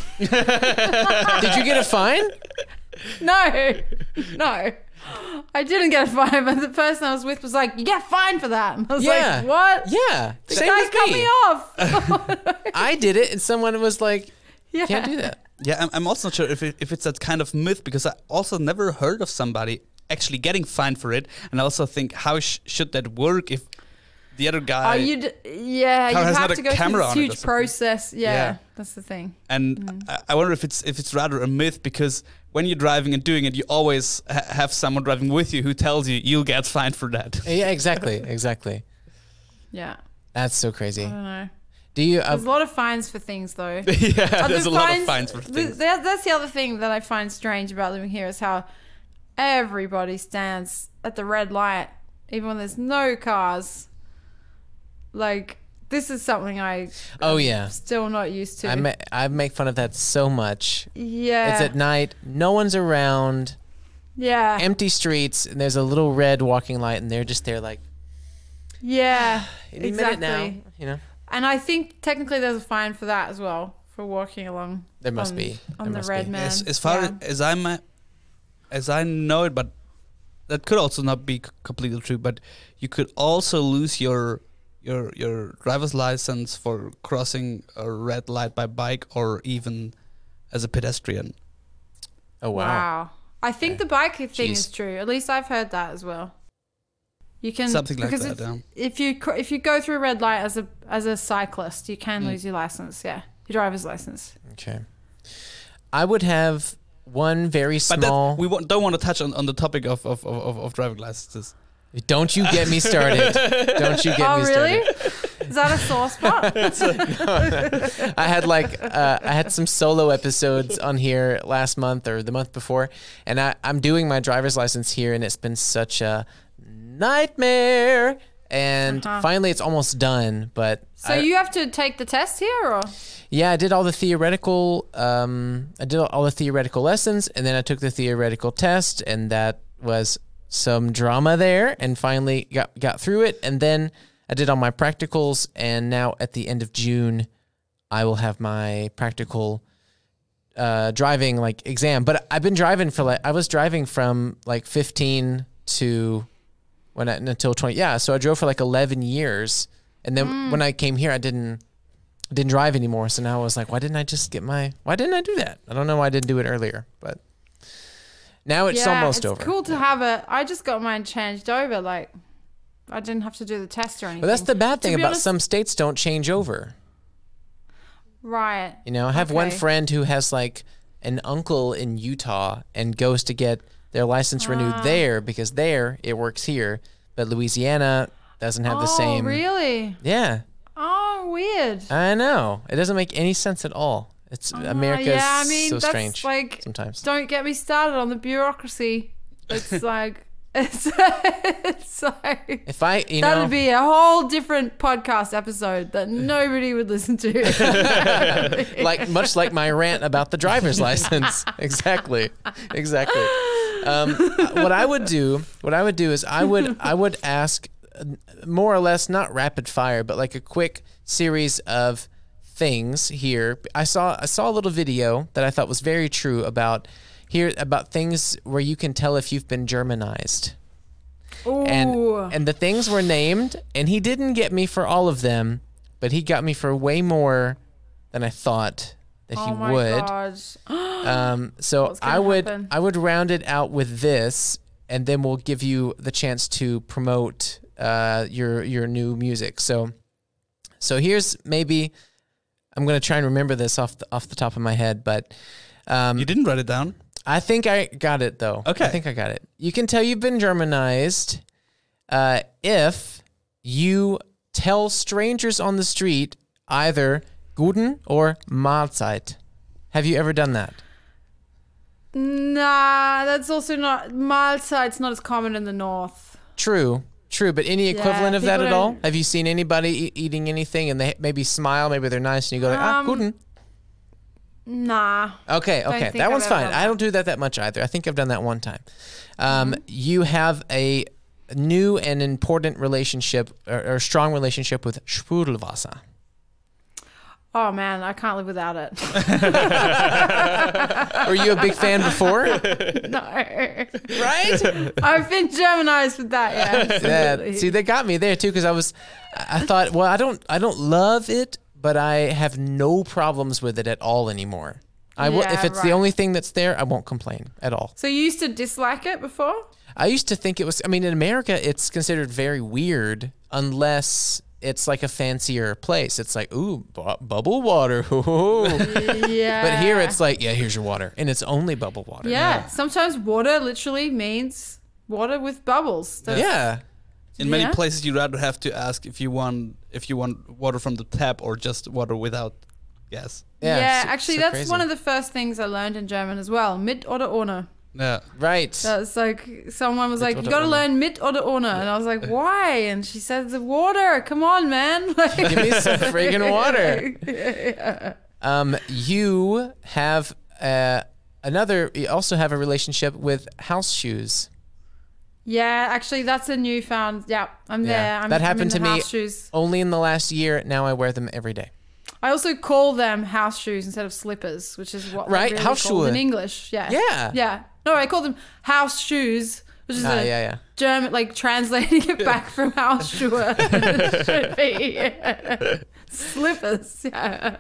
Did you get a fine? No, no. I didn't get a fine, but the person I was with was like, you get fined for that. And I was Yeah. like, what? Yeah. The Same guy with cut me. me off. I did it and someone was like, Yeah. can't do that. Yeah, I'm, I'm also not sure if it, if it's that kind of myth, because I also never heard of somebody actually getting fined for it, and I also think how sh- should that work if the other guy Oh, you'd, yeah, How you has have not to a go through camera this on it or huge something? process. Yeah, Yeah. that's the thing. and Mm. I, I wonder if it's if it's rather a myth, because when you're driving and doing it, you always ha- have someone driving with you who tells you you'll get fined for that. Yeah, exactly. Exactly. Yeah, That's so I crazy. don't know. Do you? Uh, There's a lot of fines for things, though. yeah, Uh, there's the a lot of fines for th- things. that- that's the other thing that I find strange about living here is how everybody stands at the red light, even when there's no cars. Like, this is something I oh yeah. still not used to. I ma- I make fun of that so much. yeah. It's at night. No one's around. yeah. Empty streets, and there's a little red walking light, and they're just there like yeah. any minute now. Exactly. You know, And I think technically there's a fine for that as well, for walking along. there must on, be. on There the must red be. man. As, as far Yeah. as I ma- as I know it, but that could also not be c- completely true. But you could also lose your your your driver's license for crossing a red light by bike or even as a pedestrian. Oh wow. Wow. I think the bike thing Jeez. is true. At least I've heard that as well. You can Something like because that, If, yeah. if you cr- if you go through a red light as a as a cyclist, you can Mm. lose your license. Yeah, your driver's license. Okay. I would have one very But that, small. we wa- don't want to touch on, on the topic of of, of, of driving licenses. Don't you get me started. Don't you get oh me really? started. Is that a sore spot? I had like uh, I had some solo episodes on here last month or the month before, and I, I'm doing my driver's license here, and it's been such a nightmare. And Uh-huh. finally, it's almost done. But So I, you have to take the test here, or yeah, I did all the theoretical. Um, I did all the theoretical lessons, and then I took the theoretical test, and that was some drama there. And finally, got got through it, and then I did all my practicals, and now at the end of June, I will have my practical uh, driving like exam. But I've been driving for like I was driving from like fifteen to when I, until twenty. Yeah, so I drove for like eleven years, and then Mm. when I came here, I didn't didn't drive anymore. So now I was like, why didn't I just get my? Why didn't I do that? I don't know why I didn't do it earlier, but now it's yeah, almost it's over. cool to have a. I just got mine changed over. Like I didn't have to do the test or anything. But that's the bad thing be about honest- some states don't change over. right. You know, I have one Okay. friend who has like an uncle in Utah and goes to get their license renewed Ah. there because there it works here, but Louisiana doesn't have oh, the same. really? Yeah, Oh, weird. I know. It doesn't make any sense at all. It's Oh, America's yeah, I mean, so that's strange like, sometimes. don't get me started on the bureaucracy. It's like, it's, it's like, If I, you that'd know, be a whole different podcast episode that nobody would listen to. like much like my rant about the driver's license. Exactly, exactly. Um, what I would do, what I would do is I would I would ask uh, more or less not rapid fire, but like a quick series of things here. I saw I saw a little video that I thought was very true about here about things where you can tell if you've been Germanized. Ooh. And and the things were named, and he didn't get me for all of them, but he got me for way more than I thought that oh he my would. God. Um, so What's gonna I would happen? I would round it out with this, and then we'll give you the chance to promote uh, your your new music. So so here's maybe I'm gonna try and remember this off the, off the top of my head, but um, You didn't write it down. I think I got it though. Okay. I think I got it. You can tell you've been Germanized uh, if you tell strangers on the street either Guten or Mahlzeit. Have you ever done that? Nah, that's also not, Mahlzeit's not as common in the north. True, true. But any Yeah, equivalent of that people at all? don't- Have you seen anybody e- eating anything and they maybe smile, maybe they're nice, and you go like, ah, Um, Guten. Nah. Okay, don't okay, think that I've one's ever fine. done I that. don't do that that much either. I think I've done that one time. Um, Mm-hmm. You have a new and important relationship or, or strong relationship with Sprudelwasser. Oh man, I can't live without it. Were you a big fan before? No. Right? I've been Germanized with that, yeah. Yeah. absolutely. See, they got me there too because I was, I thought, well, I don't, I don't love it, but I have no problems with it at all anymore. I will, if Yeah, it's the right. only thing that's there, I won't complain at all. So you used to dislike it before? I used to think it was. I mean, in America, it's considered very weird unless it's like a fancier place. It's like, ooh, bu- bubble water. Ooh. Yeah. But here it's like, yeah, here's your water, and it's only bubble water. Yeah. Sometimes water literally means water with bubbles. That's- Yeah. In many Yeah. places, you rather have to ask if you want if you want water from the tap or just water without gas. Yeah. Yeah, so- actually, so that's crazy. one of the first things I learned in German as well. Mit oder ohne. Yeah. Right. That's like, someone was Mit like, you oder got to ohne. learn mit oder ohne. And I was like, why? And she said, the water. Come on, man. Like, Give me some friggin' water. Um, you have uh, another. You also have a relationship with house shoes. Yeah, actually, that's a newfound. Yeah, I'm Yeah. there. I'm, That I'm happened in to the me- house shoes. Only in the last year. Now I wear them every day. I also call them house shoes instead of slippers, which is what Right, they're really Hausschuhe. called in English. Yeah. Yeah. Yeah. No, I call them house shoes, which is Ah, a yeah, yeah. German, like translating it back from Hausschuhe. It should be slippers. Yeah.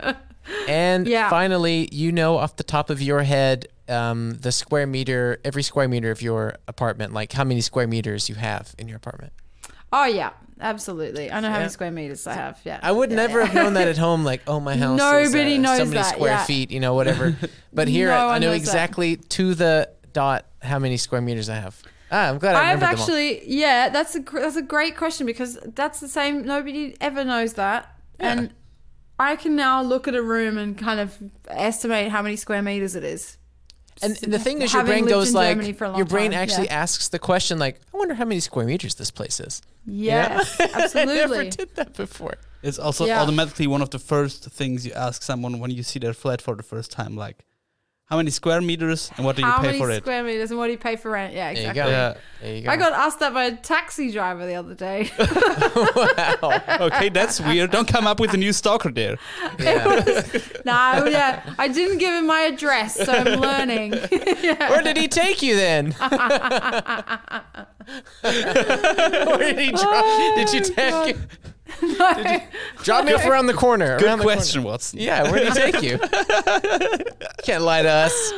And Yeah. finally, you know off the top of your head um, the square meter, every square meter of your apartment, like how many square meters you have in your apartment. Oh yeah, absolutely. I know how Yeah. many square meters I have. Yeah. I would Yeah, never yeah. have known that at home. Like, oh, my house Nobody is uh, so knows many that, square yeah. feet, you know, whatever. But here, No I, I one know knows that. exactly to the dot how many square meters I have. Ah, I'm glad I I've remembered them all. actually, yeah, that's a gr- that's a great question because that's the same. Nobody ever knows that, Yeah. and I can now look at a room and kind of estimate how many square meters it is. And the thing is, your Having brain lived goes in like, Germany for a long your brain time, actually yeah. asks the question, like, I wonder how many square meters this place is. Yes, I never absolutely. did that before. It's also Yeah. automatically one of the first things you ask someone when you see their flat for the first time, like, how many square meters and what do you How pay many for it? square meters and what do you pay for rent? Yeah, There you exactly. go. Yeah. There you go. I got asked that by a taxi driver the other day. wow. Okay, that's weird. Don't come up with a new stalker there. Yeah. No, yeah, I didn't give him my address, so I'm learning. Yeah. Where did he take you then? Where did he drop? Oh, did you take God. you? No. Drop me off around the corner. Good around the question, corner. Watson. Yeah, where did he take you? Can't lie to us.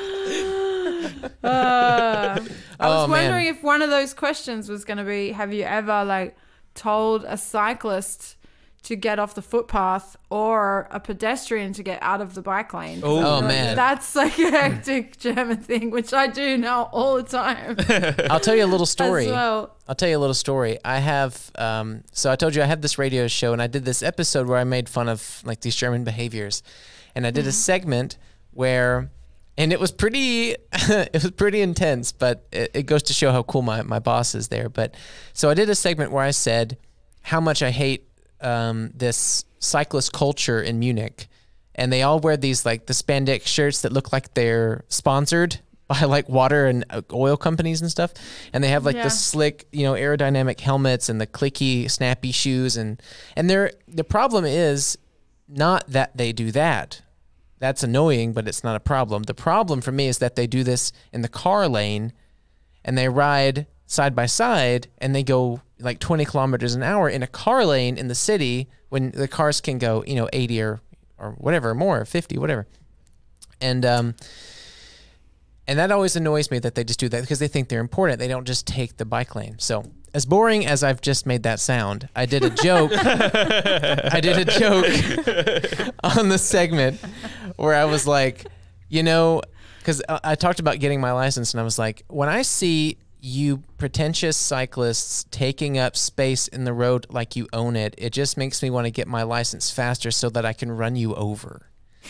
Uh, I was Oh, man. wondering if one of those questions was going to be, have you ever like told a cyclist to get off the footpath or a pedestrian to get out of the bike lane? Oh, I feel Oh, like man. That's like a hectic German thing, which I do now all the time I'll tell you a little story. as well. I'll tell you a little story. I have, um, so I told you I have this radio show, and I did this episode where I made fun of like these German behaviors, and I did a segment where, and it was pretty, it was pretty intense, but it, it goes to show how cool my my boss is there. But so I did a segment where I said how much I hate um, this cyclist culture in Munich, and they all wear these like the spandex shirts that look like they're sponsored by like water and uh, oil companies and stuff, and they have like Yeah. the slick, you know, aerodynamic helmets and the clicky, snappy shoes, and and they're the problem is not that they do that. That's annoying, but it's not a problem. The problem for me is that they do this in the car lane, and they ride side by side, and they go like twenty kilometers an hour in a car lane in the city when the cars can go, you know, eighty or or whatever, more, fifty, whatever, and um. And that always annoys me that they just do that because they think they're important. They don't just take the bike lane. So as boring as I've just made that sound, I did a joke. I did a joke on the segment where I was like, you know, because I, I talked about getting my license, and I was like, when I see you pretentious cyclists taking up space in the road like you own it, it just makes me want to get my license faster so that I can run you over.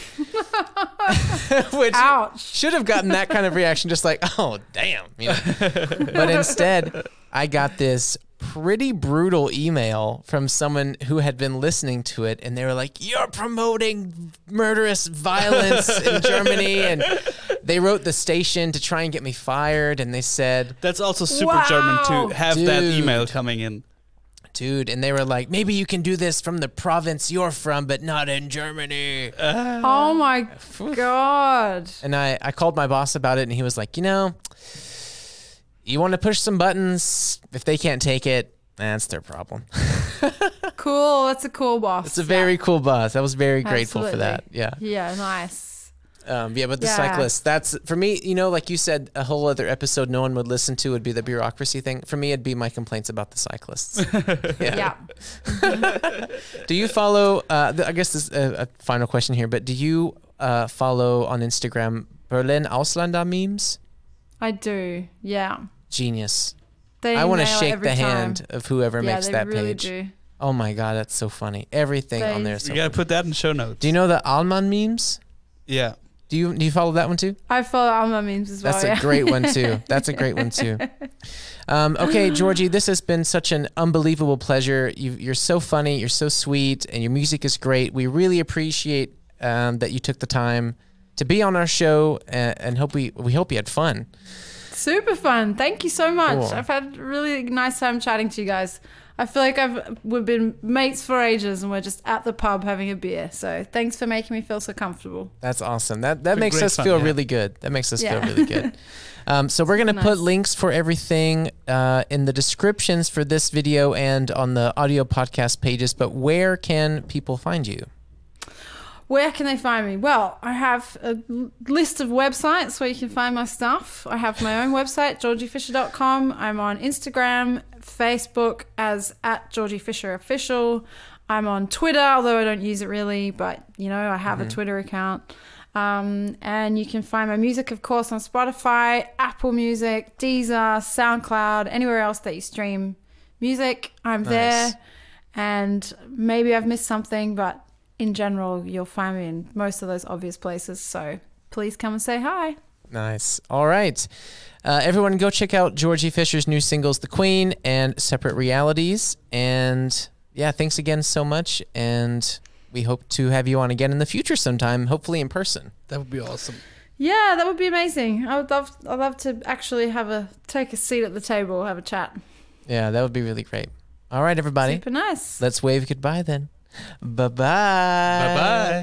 Which Ouch. should have gotten that kind of reaction, just like, oh, damn. You know? But instead, I got this pretty brutal email from someone who had been listening to it, and they were like, you're promoting murderous violence in Germany. And they wrote the station to try and get me fired, and they said, That's also super Wow. German to have that Dude. email coming in. dude, and they were like, maybe you can do this from the province you're from, but not in Germany. Oh my God. And I, I called my boss about it, and he was like, you know, you want to push some buttons. If they can't take it, that's their problem. Cool. That's a cool boss. It's a very cool boss. I was very grateful for Absolutely. that. Yeah. Yeah, nice. Um, yeah, but the Yeah. cyclists, that's, for me, you know, like you said, a whole other episode no one would listen to would be the bureaucracy thing. For me, it'd be my complaints about the cyclists. Yeah. Do you follow, uh, th- I guess this is a, a final question here, but do you uh, follow on Instagram Berlin Auslander memes? I do. Yeah. Genius. They I want to nail it shake every the time. hand of whoever Yeah, makes they that really page. do. Oh my God, that's so funny. Everything They- on there is so You gotta put that in show notes. Do you know the Alman memes? Yeah. Do you do you follow that one too? I follow Alma memes as well. That's yeah. a great one too. That's a great one too. Um, okay, Georgie, this has been such an unbelievable pleasure. You, you're so funny, you're so sweet, and your music is great. We really appreciate um, that you took the time to be on our show, and, and hope we we hope you had fun. Super fun. Thank you so much. Cool. I've had a really nice time chatting to you guys. I feel like I've we've been mates for ages and we're just at the pub having a beer. So thanks for making me feel so comfortable. That's awesome. That that Been makes great us fun, feel yeah. really good. That makes us Yeah. feel really good. Um, so we're gonna Nice. put links for everything uh, in the descriptions for this video and on the audio podcast pages. But where can people find you? Where can they find me? Well, I have a l- list of websites where you can find my stuff. I have my own website, georgie fisher dot com. I'm on Instagram, Facebook as at Georgie Fisher Official. I'm on Twitter, although I don't use it really, but, you know, I have mm-hmm. a Twitter account. Um, and you can find my music, of course, on Spotify, Apple Music, Deezer, SoundCloud, anywhere else that you stream music. I'm nice. there. And maybe I've missed something, but in general, you'll find me in most of those obvious places. So please come and say hi. Nice. All right. Uh, everyone go check out Georgie Fisher's new singles, The Queen and Separate Realities. And yeah, thanks again so much. And we hope to have you on again in the future sometime, hopefully in person. That would be awesome. Yeah, that would be amazing. I would love, I'd love to actually have a, take a seat at the table, have a chat. Yeah, that would be really great. All right, everybody. Super nice. Let's wave goodbye then. Bye-bye. Bye-bye.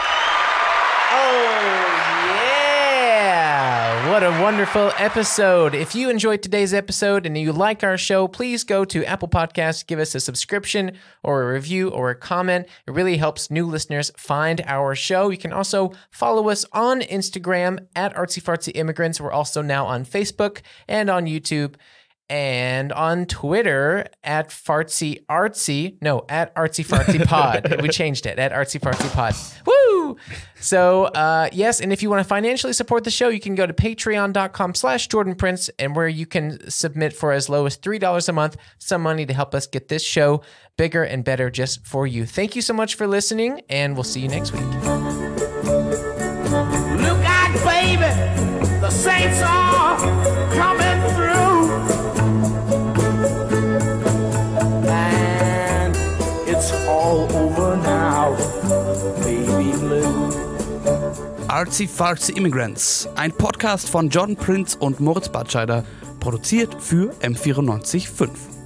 Oh, yeah. What a wonderful episode. If you enjoyed today's episode and you like our show, please go to Apple Podcasts, give us a subscription or a review or a comment. It really helps new listeners find our show. You can also follow us on Instagram at Artsy Fartsy Immigrants. We're also now on Facebook and on YouTube. And on Twitter at Fartsy Artsy, no, at Artsy Fartsy Pod. We changed it at Artsy Fartsy Pod. Woo! So, uh, yes, and if you want to financially support the show, you can go to patreon.com slash Jordan Prince, and where you can submit for as low as three dollars a month, some money to help us get this show bigger and better just for you. Thank you so much for listening, and we'll see you next week. Look out, baby, the saints are coming through. All over now, baby blue. Artsy Fartsy Immigrants, ein Podcast von Jordan Prince und Moritz Batscheider, produziert für M vierundneunzig Komma fünf.